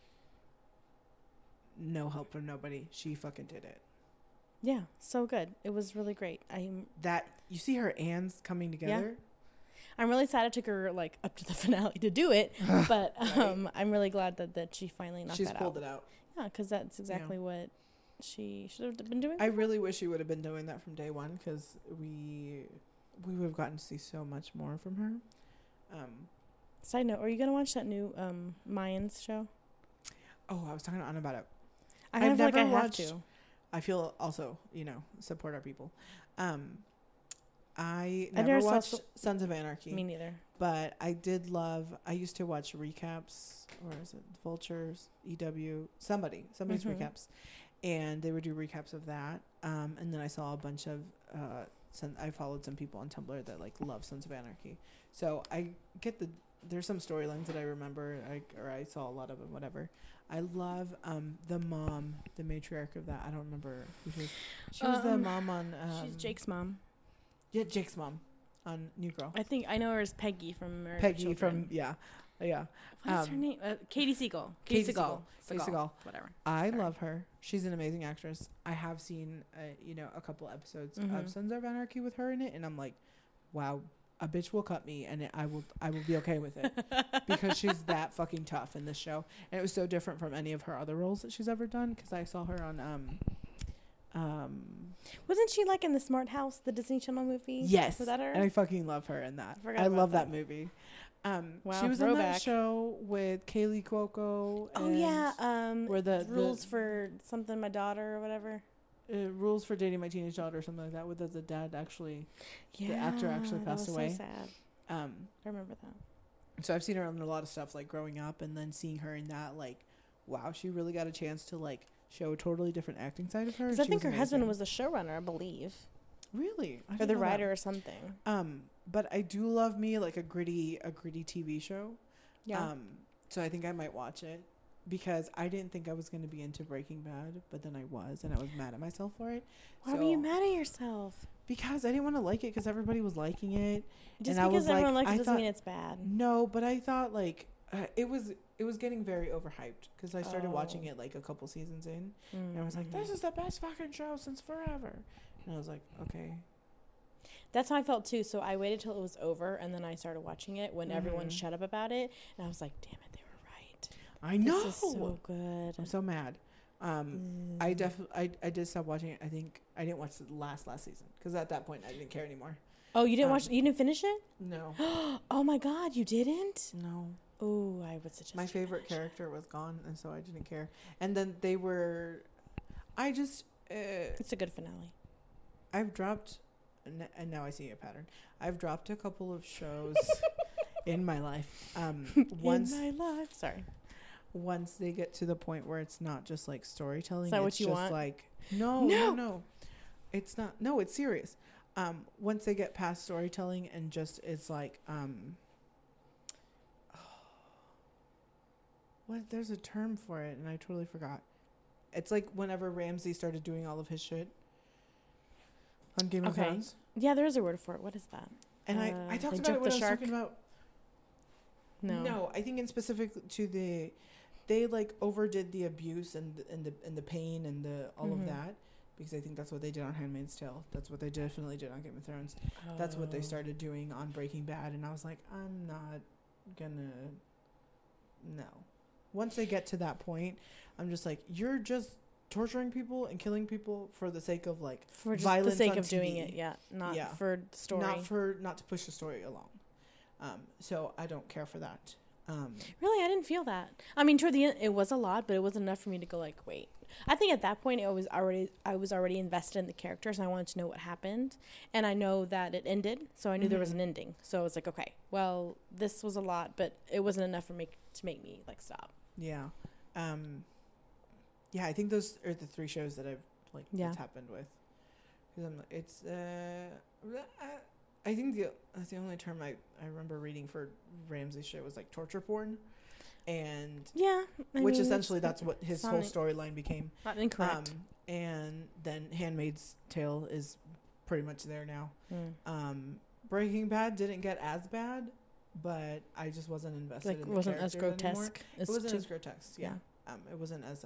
no help from nobody. She fucking did it. Yeah, so good. It was really great. You see her ands coming together? Yeah. I'm really sad it took her like up to the finale to do it, but right. I'm really glad that she finally knocked that out. She's pulled it out. Yeah, because that's exactly what she should have been doing. I really wish she would have been doing that from day one, because we would have gotten to see so much more from her. Side note, are you gonna watch that new Mayans show? Oh, I was talking to Anna about it. I've never watched. I feel also, support our people. I never watched Sons of Anarchy. Me neither. But I used to watch recaps, or is it Vultures, EW, somebody's recaps. And they would do recaps of that. And then I saw a bunch of, I followed some people on Tumblr that like love Sons of Anarchy. So I get there's some storylines that I remember, or I saw a lot of them, whatever. I love the mom, the matriarch of that. I don't remember who she was. She was the mom on... she's Jake's mom. Yeah, Jake's mom on New Girl. I know her as Peggy from American Peggy Children. Yeah. What's her name? Katie Siegel. Katie Siegel. Whatever. I love her. She's an amazing actress. I have seen, a couple episodes of Sons of Anarchy with her in it, and I'm like, wow, a bitch will cut me, and I will be okay with it because she's that fucking tough in this show, and it was so different from any of her other roles that she's ever done. Because I saw her on wasn't she like in the Smart House, the Disney Channel movie? Yes, was that her? And I fucking love her in that. I love that movie. Wow, she was in that show with Kaylee Cuoco. Oh yeah, where the rules for something my daughter or whatever. Rules for Dating My Teenage Daughter or something like that. With the dad actually, the actor actually passed away. So sad. I remember that. So I've seen her on a lot of stuff like growing up, and then seeing her in that, like, wow, she really got a chance to like show a totally different acting side of her. Because I think her husband was the showrunner, I believe. Really? Or the writer or something. But I do love me like a gritty TV show. Yeah. So I think I might watch it, because I didn't think I was going to be into Breaking Bad, but then I was, and I was mad at myself for it. Why were you mad at yourself? Because I didn't want to like it, because everybody was liking it. Just and because everyone likes it doesn't mean it's bad. No, but I thought like it was getting very overhyped, because I started watching it like a couple seasons in, and I was like, this is the best fucking show since forever. And I was like, okay. That's how I felt too. So I waited till it was over, and then I started watching it when everyone shut up about it, and I was like, damn it, they were right. I know. This is so good. I'm so mad. I did stop watching it. I think I didn't watch the last season, because at that point I didn't care anymore. Oh, you didn't watch? You didn't finish it? No. Oh my God, you didn't? No. Oh, I would suggest. My favorite character was gone, and so I didn't care. And then they were, I just. It's a good finale. I've dropped, and now I see a pattern. I've dropped a couple of shows in my life. Once in my life. Sorry. Once they get to the point where it's not just like storytelling. Is that what it's you just want? Like no. It's not. No, it's serious. Once they get past storytelling and just it's like what? There's a term for it, and I totally forgot. It's like whenever Ramsay started doing all of his shit on Game of Thrones. Yeah, there is a word for it. What is that? And I talked about it when I was talking about. No, I think in specific to they like overdid the abuse and the pain and the all of that, because I think that's what they did on Handmaid's Tale. That's what they definitely did on Game of Thrones. That's what they started doing on Breaking Bad, and I was like, I'm not gonna. No. Once they get to that point, I'm just like, you're just torturing people and killing people for the sake of like for just violence the sake on of TV. doing it, not for story. Not to push the story along. So I don't care for that. Really, I didn't feel that. I mean, toward the end, it was a lot, but it wasn't enough for me to go like, wait. I think at that point, I was already invested in the characters, and I wanted to know what happened. And I know that it ended, so I knew there was an ending. So I was like, okay, well, this was a lot, but it wasn't enough to make me like stop. Yeah. Yeah, I think those are the 3 shows that I've like it's happened with. Because it's I think that's the only term I remember reading for Ramsay's show was like torture porn, and which essentially that's what his whole storyline became. Not incorrect. And then Handmaid's Tale is pretty much there now. Breaking Bad didn't get as bad, but I just wasn't invested. Like, in the wasn't as characters anymore. grotesque. It wasn't as grotesque. Yeah. It wasn't as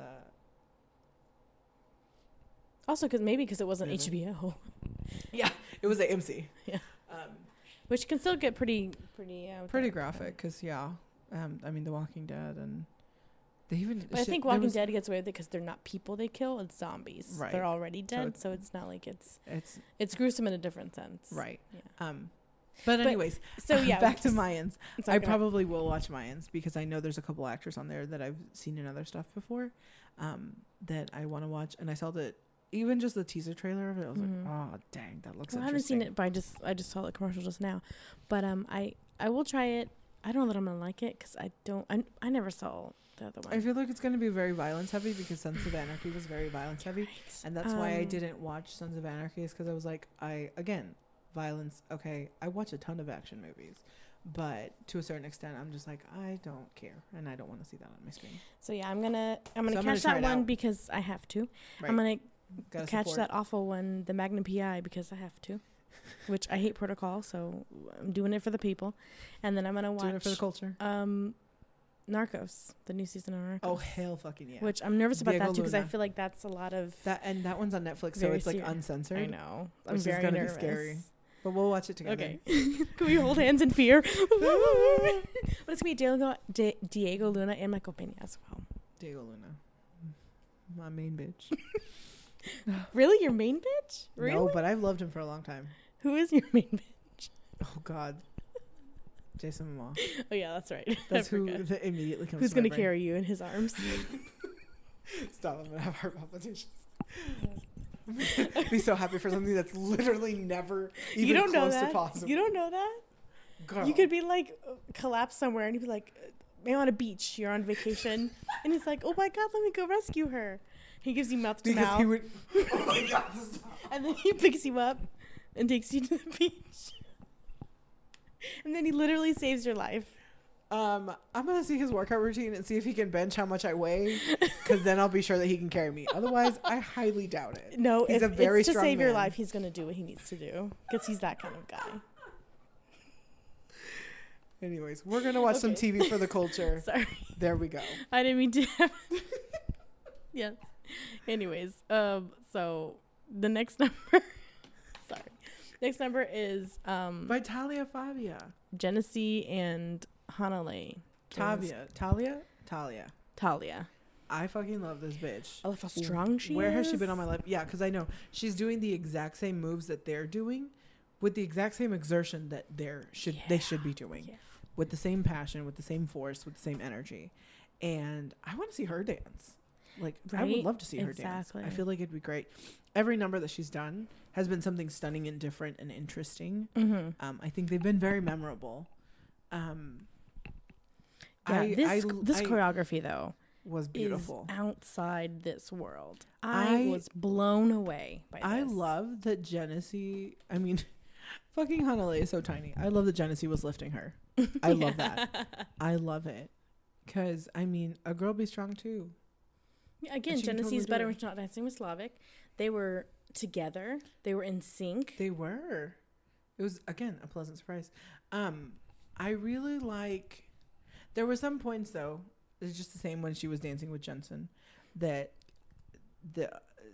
Also, because it wasn't HBO. Yeah, it was AMC. Yeah. Which can still get pretty graphic, because I mean, The Walking Dead, and they even. But I think Walking Dead gets away with it because they're not people they kill; it's zombies. Right. They're already dead, so it's not like it's gruesome in a different sense. Right. Yeah. But anyways, so yeah, back to Mayans. I probably will watch Mayans because I know there's a couple actors on there that I've seen in other stuff before, that I want to watch, and I saw that. Even just the teaser trailer of it, I was like, "Oh, dang, that looks interesting." I haven't seen it, but I just saw the commercial just now. But I will try it. I don't know that I'm gonna like it because I never saw the other one. I feel like it's gonna be very violence heavy because Sons of Anarchy was very violence heavy, right. And that's why I didn't watch Sons of Anarchy, is because I was like, violence. Okay, I watch a ton of action movies, but to a certain extent, I'm just like, I don't care, and I don't want to see that on my screen. So yeah, I'm gonna catch that one because I have to. Right. I'm gonna catch that awful one, the Magnum PI, because I have to, which I hate protocol, so I'm doing it for the people. And then I'm gonna watch doing it for the culture. Narcos, the new season of Narcos. Oh, hell fucking yeah! Which I'm nervous about that too, because I feel like that's a lot of that one's on Netflix, so it's like uncensored. I know. I'm very nervous. Be scary. But we'll watch it together. Okay. Can we hold hands in fear? But it's gonna be Diego Luna and Michael Pena as well. Diego Luna, my main bitch. Really? Your main bitch? Really? No, but I've loved him for a long time. Who is your main bitch? Oh, God. Jason Momoa. Oh, yeah, that's right. That's who immediately comes Who's to my going to brain. carry you in his arms? Stop, I'm going to have heart palpitations. Be so happy for something that's literally never even close to possible. You don't know that? Girl. You could be like collapsed somewhere and you'd be like, maybe on a beach, you're on vacation. And he's like, oh my God, let me go rescue her. He gives you mouth to mouth. Oh my God, stop. And then he picks you up and takes you to the beach. And then he literally saves your life. I'm going to see his workout routine and see if he can bench how much I weigh, because then I'll be sure that he can carry me. Otherwise, I highly doubt it. No, he's if a very it's to strong save man. your life, he's going to do what he needs to do, because he's that kind of guy. Anyways, we're going to watch some TV for the culture. Sorry. There we go. I didn't mean to. Yes. Anyways, so the next number, next number is by Talia Fabia, Genesee and Hanalei. Talia. I fucking love this bitch. I love how strong she is. Where has she been on my life? Yeah, because I know she's doing the exact same moves that they're doing, with the exact same exertion that they should be doing, with the same passion, with the same force, with the same energy, and I want to see her dance. Like, right? I would love to see her dance. I feel like it'd be great. Every number that she's done has been something stunning and different and interesting. Mm-hmm. I think they've been very memorable. This choreography, though, was beautiful. Is outside this world. I was blown away by this. I love that Genesee, fucking Hanalei is so tiny. I love that Genesee was lifting her. I love that. I love it. Because, a girl be strong, too. Yeah, again, Genesee's better when she's not dancing with Slavic. They were together. They were in sync. They were. It was, again, a pleasant surprise. I really like... There were some points, though, it's just the same when she was dancing with Jensen, that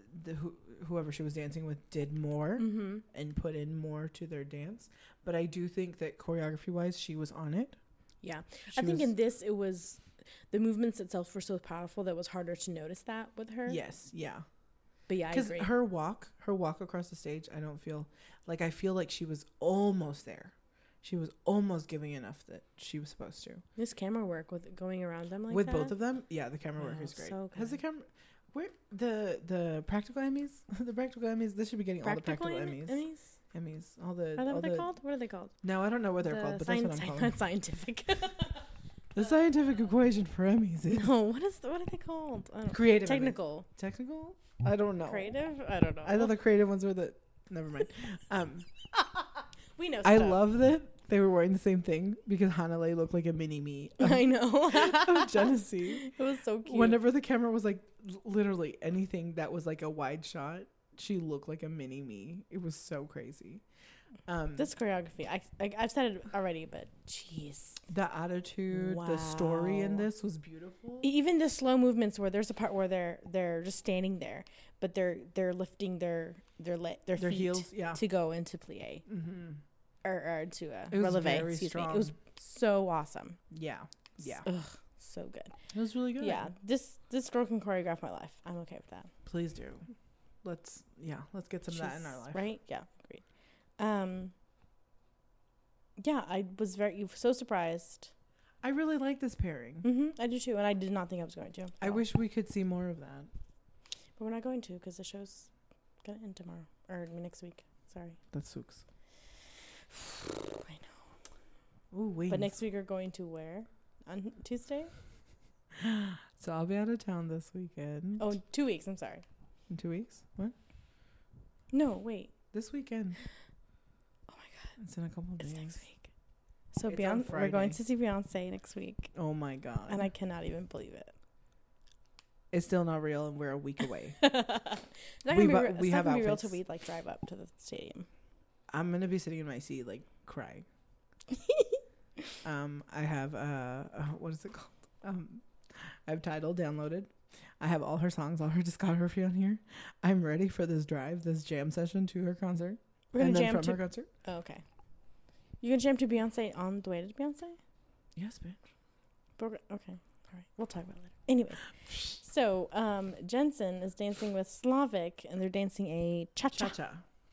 whoever she was dancing with did more Mm-hmm. and put in more to their dance. But I do think that choreography wise, she was on it. Yeah. She I think was- in this, it was the movements itself were so powerful that it was harder to notice that with her. Yes, yeah. But yeah, I Because agree. her walk across the stage, I feel like she was almost there. She was almost giving enough that she was supposed to. This camera work with going around them like With that. both of them, yeah, the camera work Wow, is great. so Has the good. camera where the practical Emmys? The practical Emmys, they should be getting all the practical Emmys. Emmys, all the Are they all what the they're called? What are they called? No, I don't know what they're called, but that's what I'm calling them. Scientific. The scientific equation for Emmys is No, what are they called? I don't- creative. Technical. Emmys. Technical? I don't know. Creative? I don't know. I thought the creative ones were the. Never mind. We know. I stuff. love that they were wearing the same thing because Hanalei looked like a mini me I know. of Genesee. It was so cute. Whenever the camera was like literally anything that was like a wide shot, she looked like a mini me. It was so crazy. This choreography, I've said it already, but jeez. The attitude, the story in Wow. this was beautiful. Even the slow movements where there's a part where they're just standing there, but they're lifting their feet heels, yeah. to go into plie Mm-hmm. or to It was releve. very Excuse me. strong. It was so awesome. Yeah, yeah. Ugh, so good. It was really good. Yeah, this girl can choreograph my life. I'm okay with that. Please do. Let's get some of that in our She's- life. Right? Yeah, agreed. Yeah, I was so surprised. I really like this pairing. I do too, and I did not think I was going to. I at all. wish we could see more of that. But we're not going to because the show's gonna end tomorrow or next week. Sorry. That sucks. I know. Ooh, wait. But next week we're going to where? On Tuesday? So I'll be out of town this weekend. Oh, 2 weeks. I'm sorry. In 2 weeks? What? No, wait. This weekend. Oh my God. It's in a couple of It's days. next week. So It's on we're going Friday. to see Beyonce next week, Oh my god. and I cannot even believe it. It's still not real, and we're a week away. It's not We gonna be, bu- real, it's we not have gonna be real outfits. till we like drive up to the stadium. I'm gonna be sitting in my seat like crying. I have what is it called? I have Tidal downloaded. I have all her songs, all her discography on here. I'm ready for this drive, this jam session to her concert. We're gonna and then jam from to. her concert. Oh, okay. You gonna jam to Beyonce on the way to Beyonce? Yes, bitch. But okay. All right. We'll talk about it later. Anyways, so Jensen is dancing with Slavic, and they're dancing a cha-cha. Cha-cha.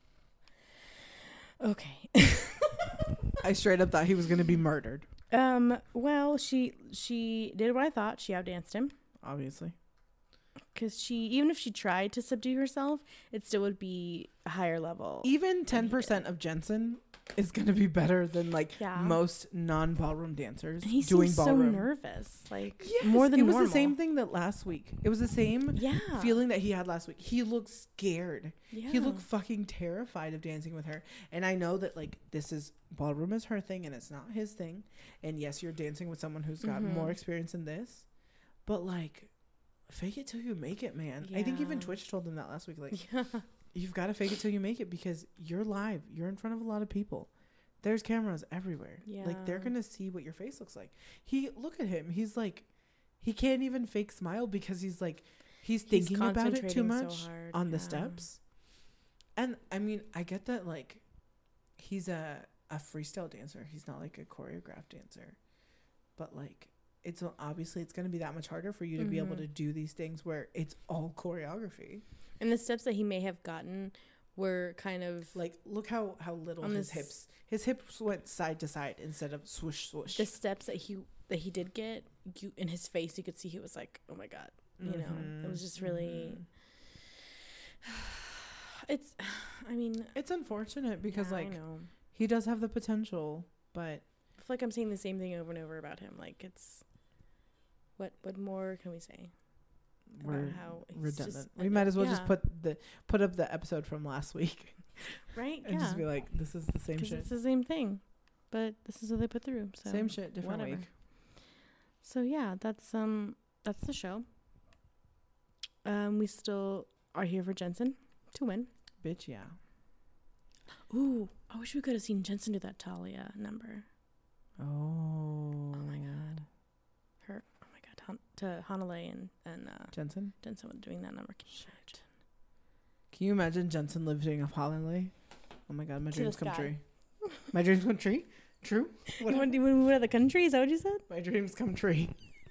Okay. I straight up thought he was gonna be murdered. Well, she did what I thought. She outdanced him. Obviously. Because even if she tried to subdue herself, it still would be a higher level. Even 10% of Jensen is going to be better than Yeah. most non-ballroom dancers And he doing seems ballroom. so nervous, like Yes, more than it was normal. the same thing that last week. It was the same Yeah. feeling that he had last week. He looked scared. Yeah. He looked fucking terrified of dancing with her. And I know that this is ballroom is her thing and it's not his thing. And yes, you're dancing with someone who's got more experience in this. But fake it till you make it, man. I think even Yeah. Twitch told him that last week. Yeah. You've got to fake it till you make it because you're live. You're in front of a lot of people. There's cameras everywhere. They're Yeah. going to see what your face looks like. Look at him. He's he can't even fake smile because he's thinking about it too concentrating much so hard, on the yeah. steps. And I mean, I get that he's a freestyle dancer. He's not a choreographed dancer. But it's obviously it's going to be that much harder for you to be able to do these things where it's all choreography. And the steps that he may have gotten were kind of Look how little On his this- hips went side to side instead of swoosh swoosh. the steps that he did get. In his face, you could see he was like, "Oh my God," you know. It was just really. It's, I mean, It's unfortunate because yeah, I know. he does have the potential, but I feel like I'm saying the same thing over and over about him. It's what more can we say? we're About how he's redundant. just We might as well just yeah. put up the episode from last week right, and just be like, this is the same 'Cause shit. it's the same thing, but this is what they put through. So Same shit, different whatever. week. So yeah, that's the show. We still are here for Jensen to win. Bitch, yeah. Ooh, I wish we could have seen Jensen do that Talia number. Oh. Oh my God. Her. Oh my God. To Hanalei and Jensen? Jensen doing that number. Can you imagine? Can you imagine Jensen living up Holland? Oh my god, my To the dreams come sky. true. My dreams come true. True. You want to move out of the country? Is that what you said? My dreams come true.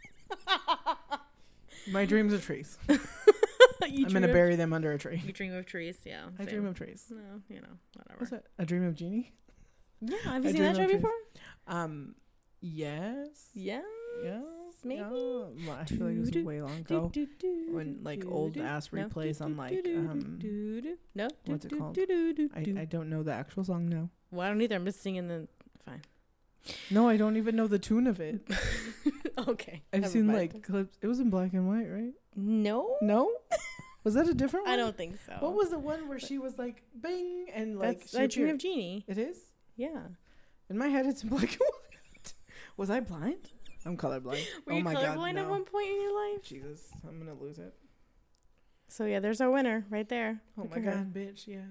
My dreams are trees. I'm gonna bury them under a tree. You dream of trees, yeah. I dream of trees. No, you know, whatever. What's it? A Dream of Genie? Yeah, have you I seen that dream show of trees. before? Yes. Yes. Yes. Maybe. Yeah. Well, I feel like it was way long ago. When, like, old ass replays on, like, no. what's it called? I don't know the actual song now. Well, I don't either. I'm just singing the. Fine. No, I don't even know the tune of it. Okay. I've never seen mind. like clips. It was in black and white, right? No. No, was that a different one? I don't think so. What was the one where she was like bing and like That's she I Dream appeared? of Genie. It is. Yeah. In my head, it's in black and white. Was I blind? I'm colorblind. Were Oh you my god, colorblind no. at one point in your life? Jesus, I'm gonna lose it. So yeah, there's our winner right there. Oh Look my at her. god, bitch, yes.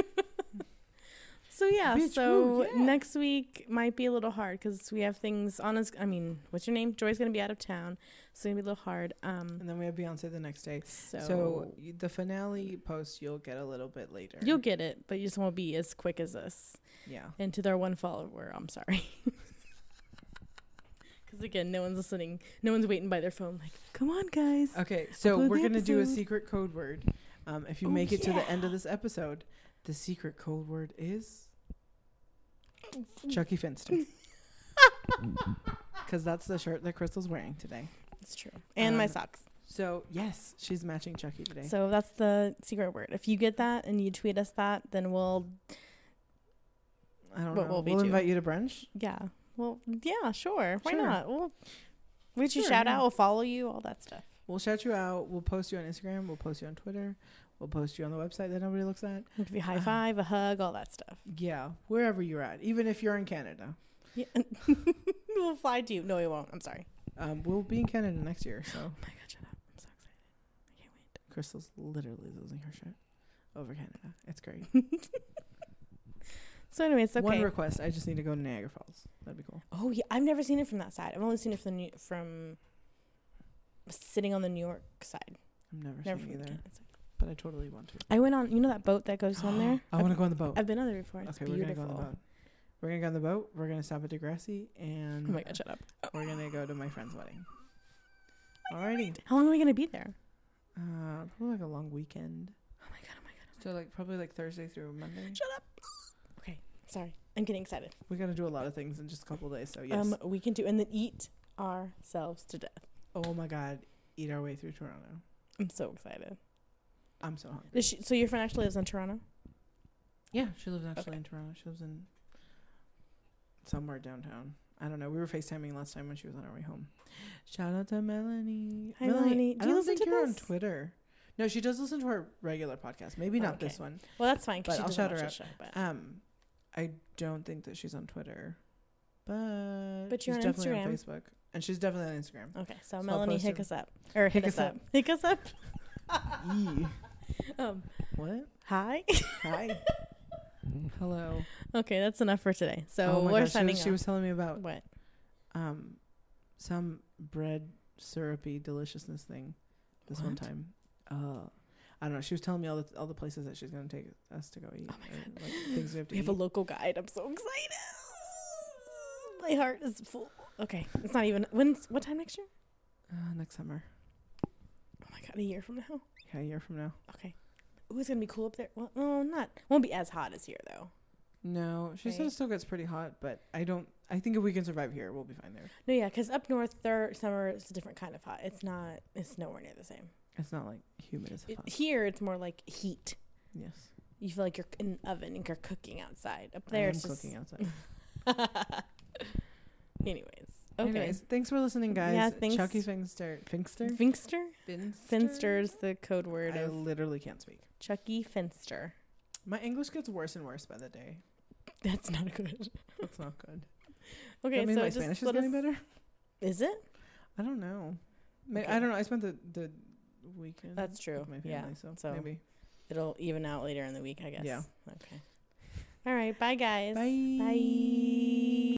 So yeah, Bitch, so woo, yeah. next week might be a little hard because we have things on us. I mean, what's your name? Joy's gonna be out of town, so it's gonna be a little hard. And then we have Beyonce the next day. So, So the finale post you'll get a little bit later. you'll get it, but you just won't be as quick as us. Yeah. And to their one follower, I'm sorry. Because again, no one's listening. No one's waiting by their phone. Like, come on, guys. Okay, so Upload we're the gonna do a episode. secret code word. If you Oh, make it to the end of yeah. this episode, the secret code word is Chucky Finster. Because that's the shirt that Crystal's wearing today. It's true. And my Um, socks. So yes, she's matching Chucky today. So that's the secret word. If you get that and you tweet us that, then we'll I don't what know. will we We'll do? invite you to brunch. yeah. Well, yeah, sure. Why Sure. not? We'll get you Sure, shout yeah. out. We'll follow you. All that stuff. We'll shout you out. We'll post you on Instagram. We'll post you on Twitter. We'll post you on the website that nobody looks at. We'll give you a high five, a hug, all that stuff. Yeah, wherever you're at, even if you're in Canada. Yeah. We'll fly to you. No, we won't. I'm sorry. We'll be in Canada next year, so Oh my god, shut up. I'm so excited. I can't wait. Crystal's literally losing her shit over Canada. It's great. So anyway, it's okay. One request: I just need to go to Niagara Falls. That'd be cool. Oh yeah, I've never seen it from that side. I've only seen it from sitting on the New York side. I've never Never seen from the either, Canada side. but I totally want to. I went on, you know that boat that goes on there? I want to go on the boat. I've been on there before. It's Okay, beautiful. we're gonna go on the boat. We're gonna go on the boat. We're gonna stop at Degrassi, and Oh my god, shut up. we're gonna go to my friend's wedding. Alrighty. How long are we gonna be there? Probably like a long weekend. Oh my god, oh my god. So like probably like Thursday through Monday. Shut up. Okay, sorry. I'm getting excited. We gotta do a lot of things in just a couple of days. So yes. We can do and then eat ourselves to death. Oh my god, eat our way through Toronto. I'm so excited. I'm so hungry. Does she, so your friend actually lives in Toronto? Yeah, she lives actually Okay. in Toronto. She lives in somewhere downtown. I don't know. We were FaceTiming last time when she was on her way home. Shout out to Melanie. Hi, Melanie. I Do you don't listen think to you're on this? Twitter. No, she does listen to our regular podcast. Maybe not this Okay. one. Well, that's fine. 'Cause But she I'll doesn't shout watch her the show, but I don't think that she's on Twitter, but But she's you're on definitely on Instagram. Facebook, and she's definitely on Instagram. okay. So I'll Melanie, post hit her. us up or hit us up. Hit us up. Yee. What? Hi. Hi. Hello. Okay, that's enough for today. So oh my we're gosh, signing she was telling me about what? some bread syrupy deliciousness thing this one What? time. I don't know. She was telling me all the places that she's gonna take us to go eat. Oh my or, God. like, things we have to We have eat. a local guide. I'm so excited. My heart is full. Okay, it's not even. What time next year? Next summer. Oh my god, a year from now. Yeah, a year from now. Okay. Ooh, it's gonna be cool up there. Well, no, not. Won't be as hot as here though. No, she said Right. it still gets pretty hot, but I think if we can survive here, we'll be fine there. No, yeah, because up north, their summer is a different kind of hot. It's not. It's nowhere near the same. It's not like humid as fuck. Here, it's more like heat. Yes. You feel like you're in an oven and you're cooking outside. Up I there, am it's just. cooking outside. Anyways, okay. Anyways, thanks for listening, guys. Yeah, thanks. Chucky Finster. Finster. Finster? Finster's the code word I of literally can't speak. Chucky Finster. My English gets worse and worse by the day. That's not good. That's not good. Okay, I mean, so my just Spanish is let getting us- better. Is it? I don't know. Okay. I don't know. I spent the weekend. That's true. With my Yeah, family, so- maybe. It'll even out later in the week, I guess. Yeah. Okay. All right. Bye, guys. Bye. Bye.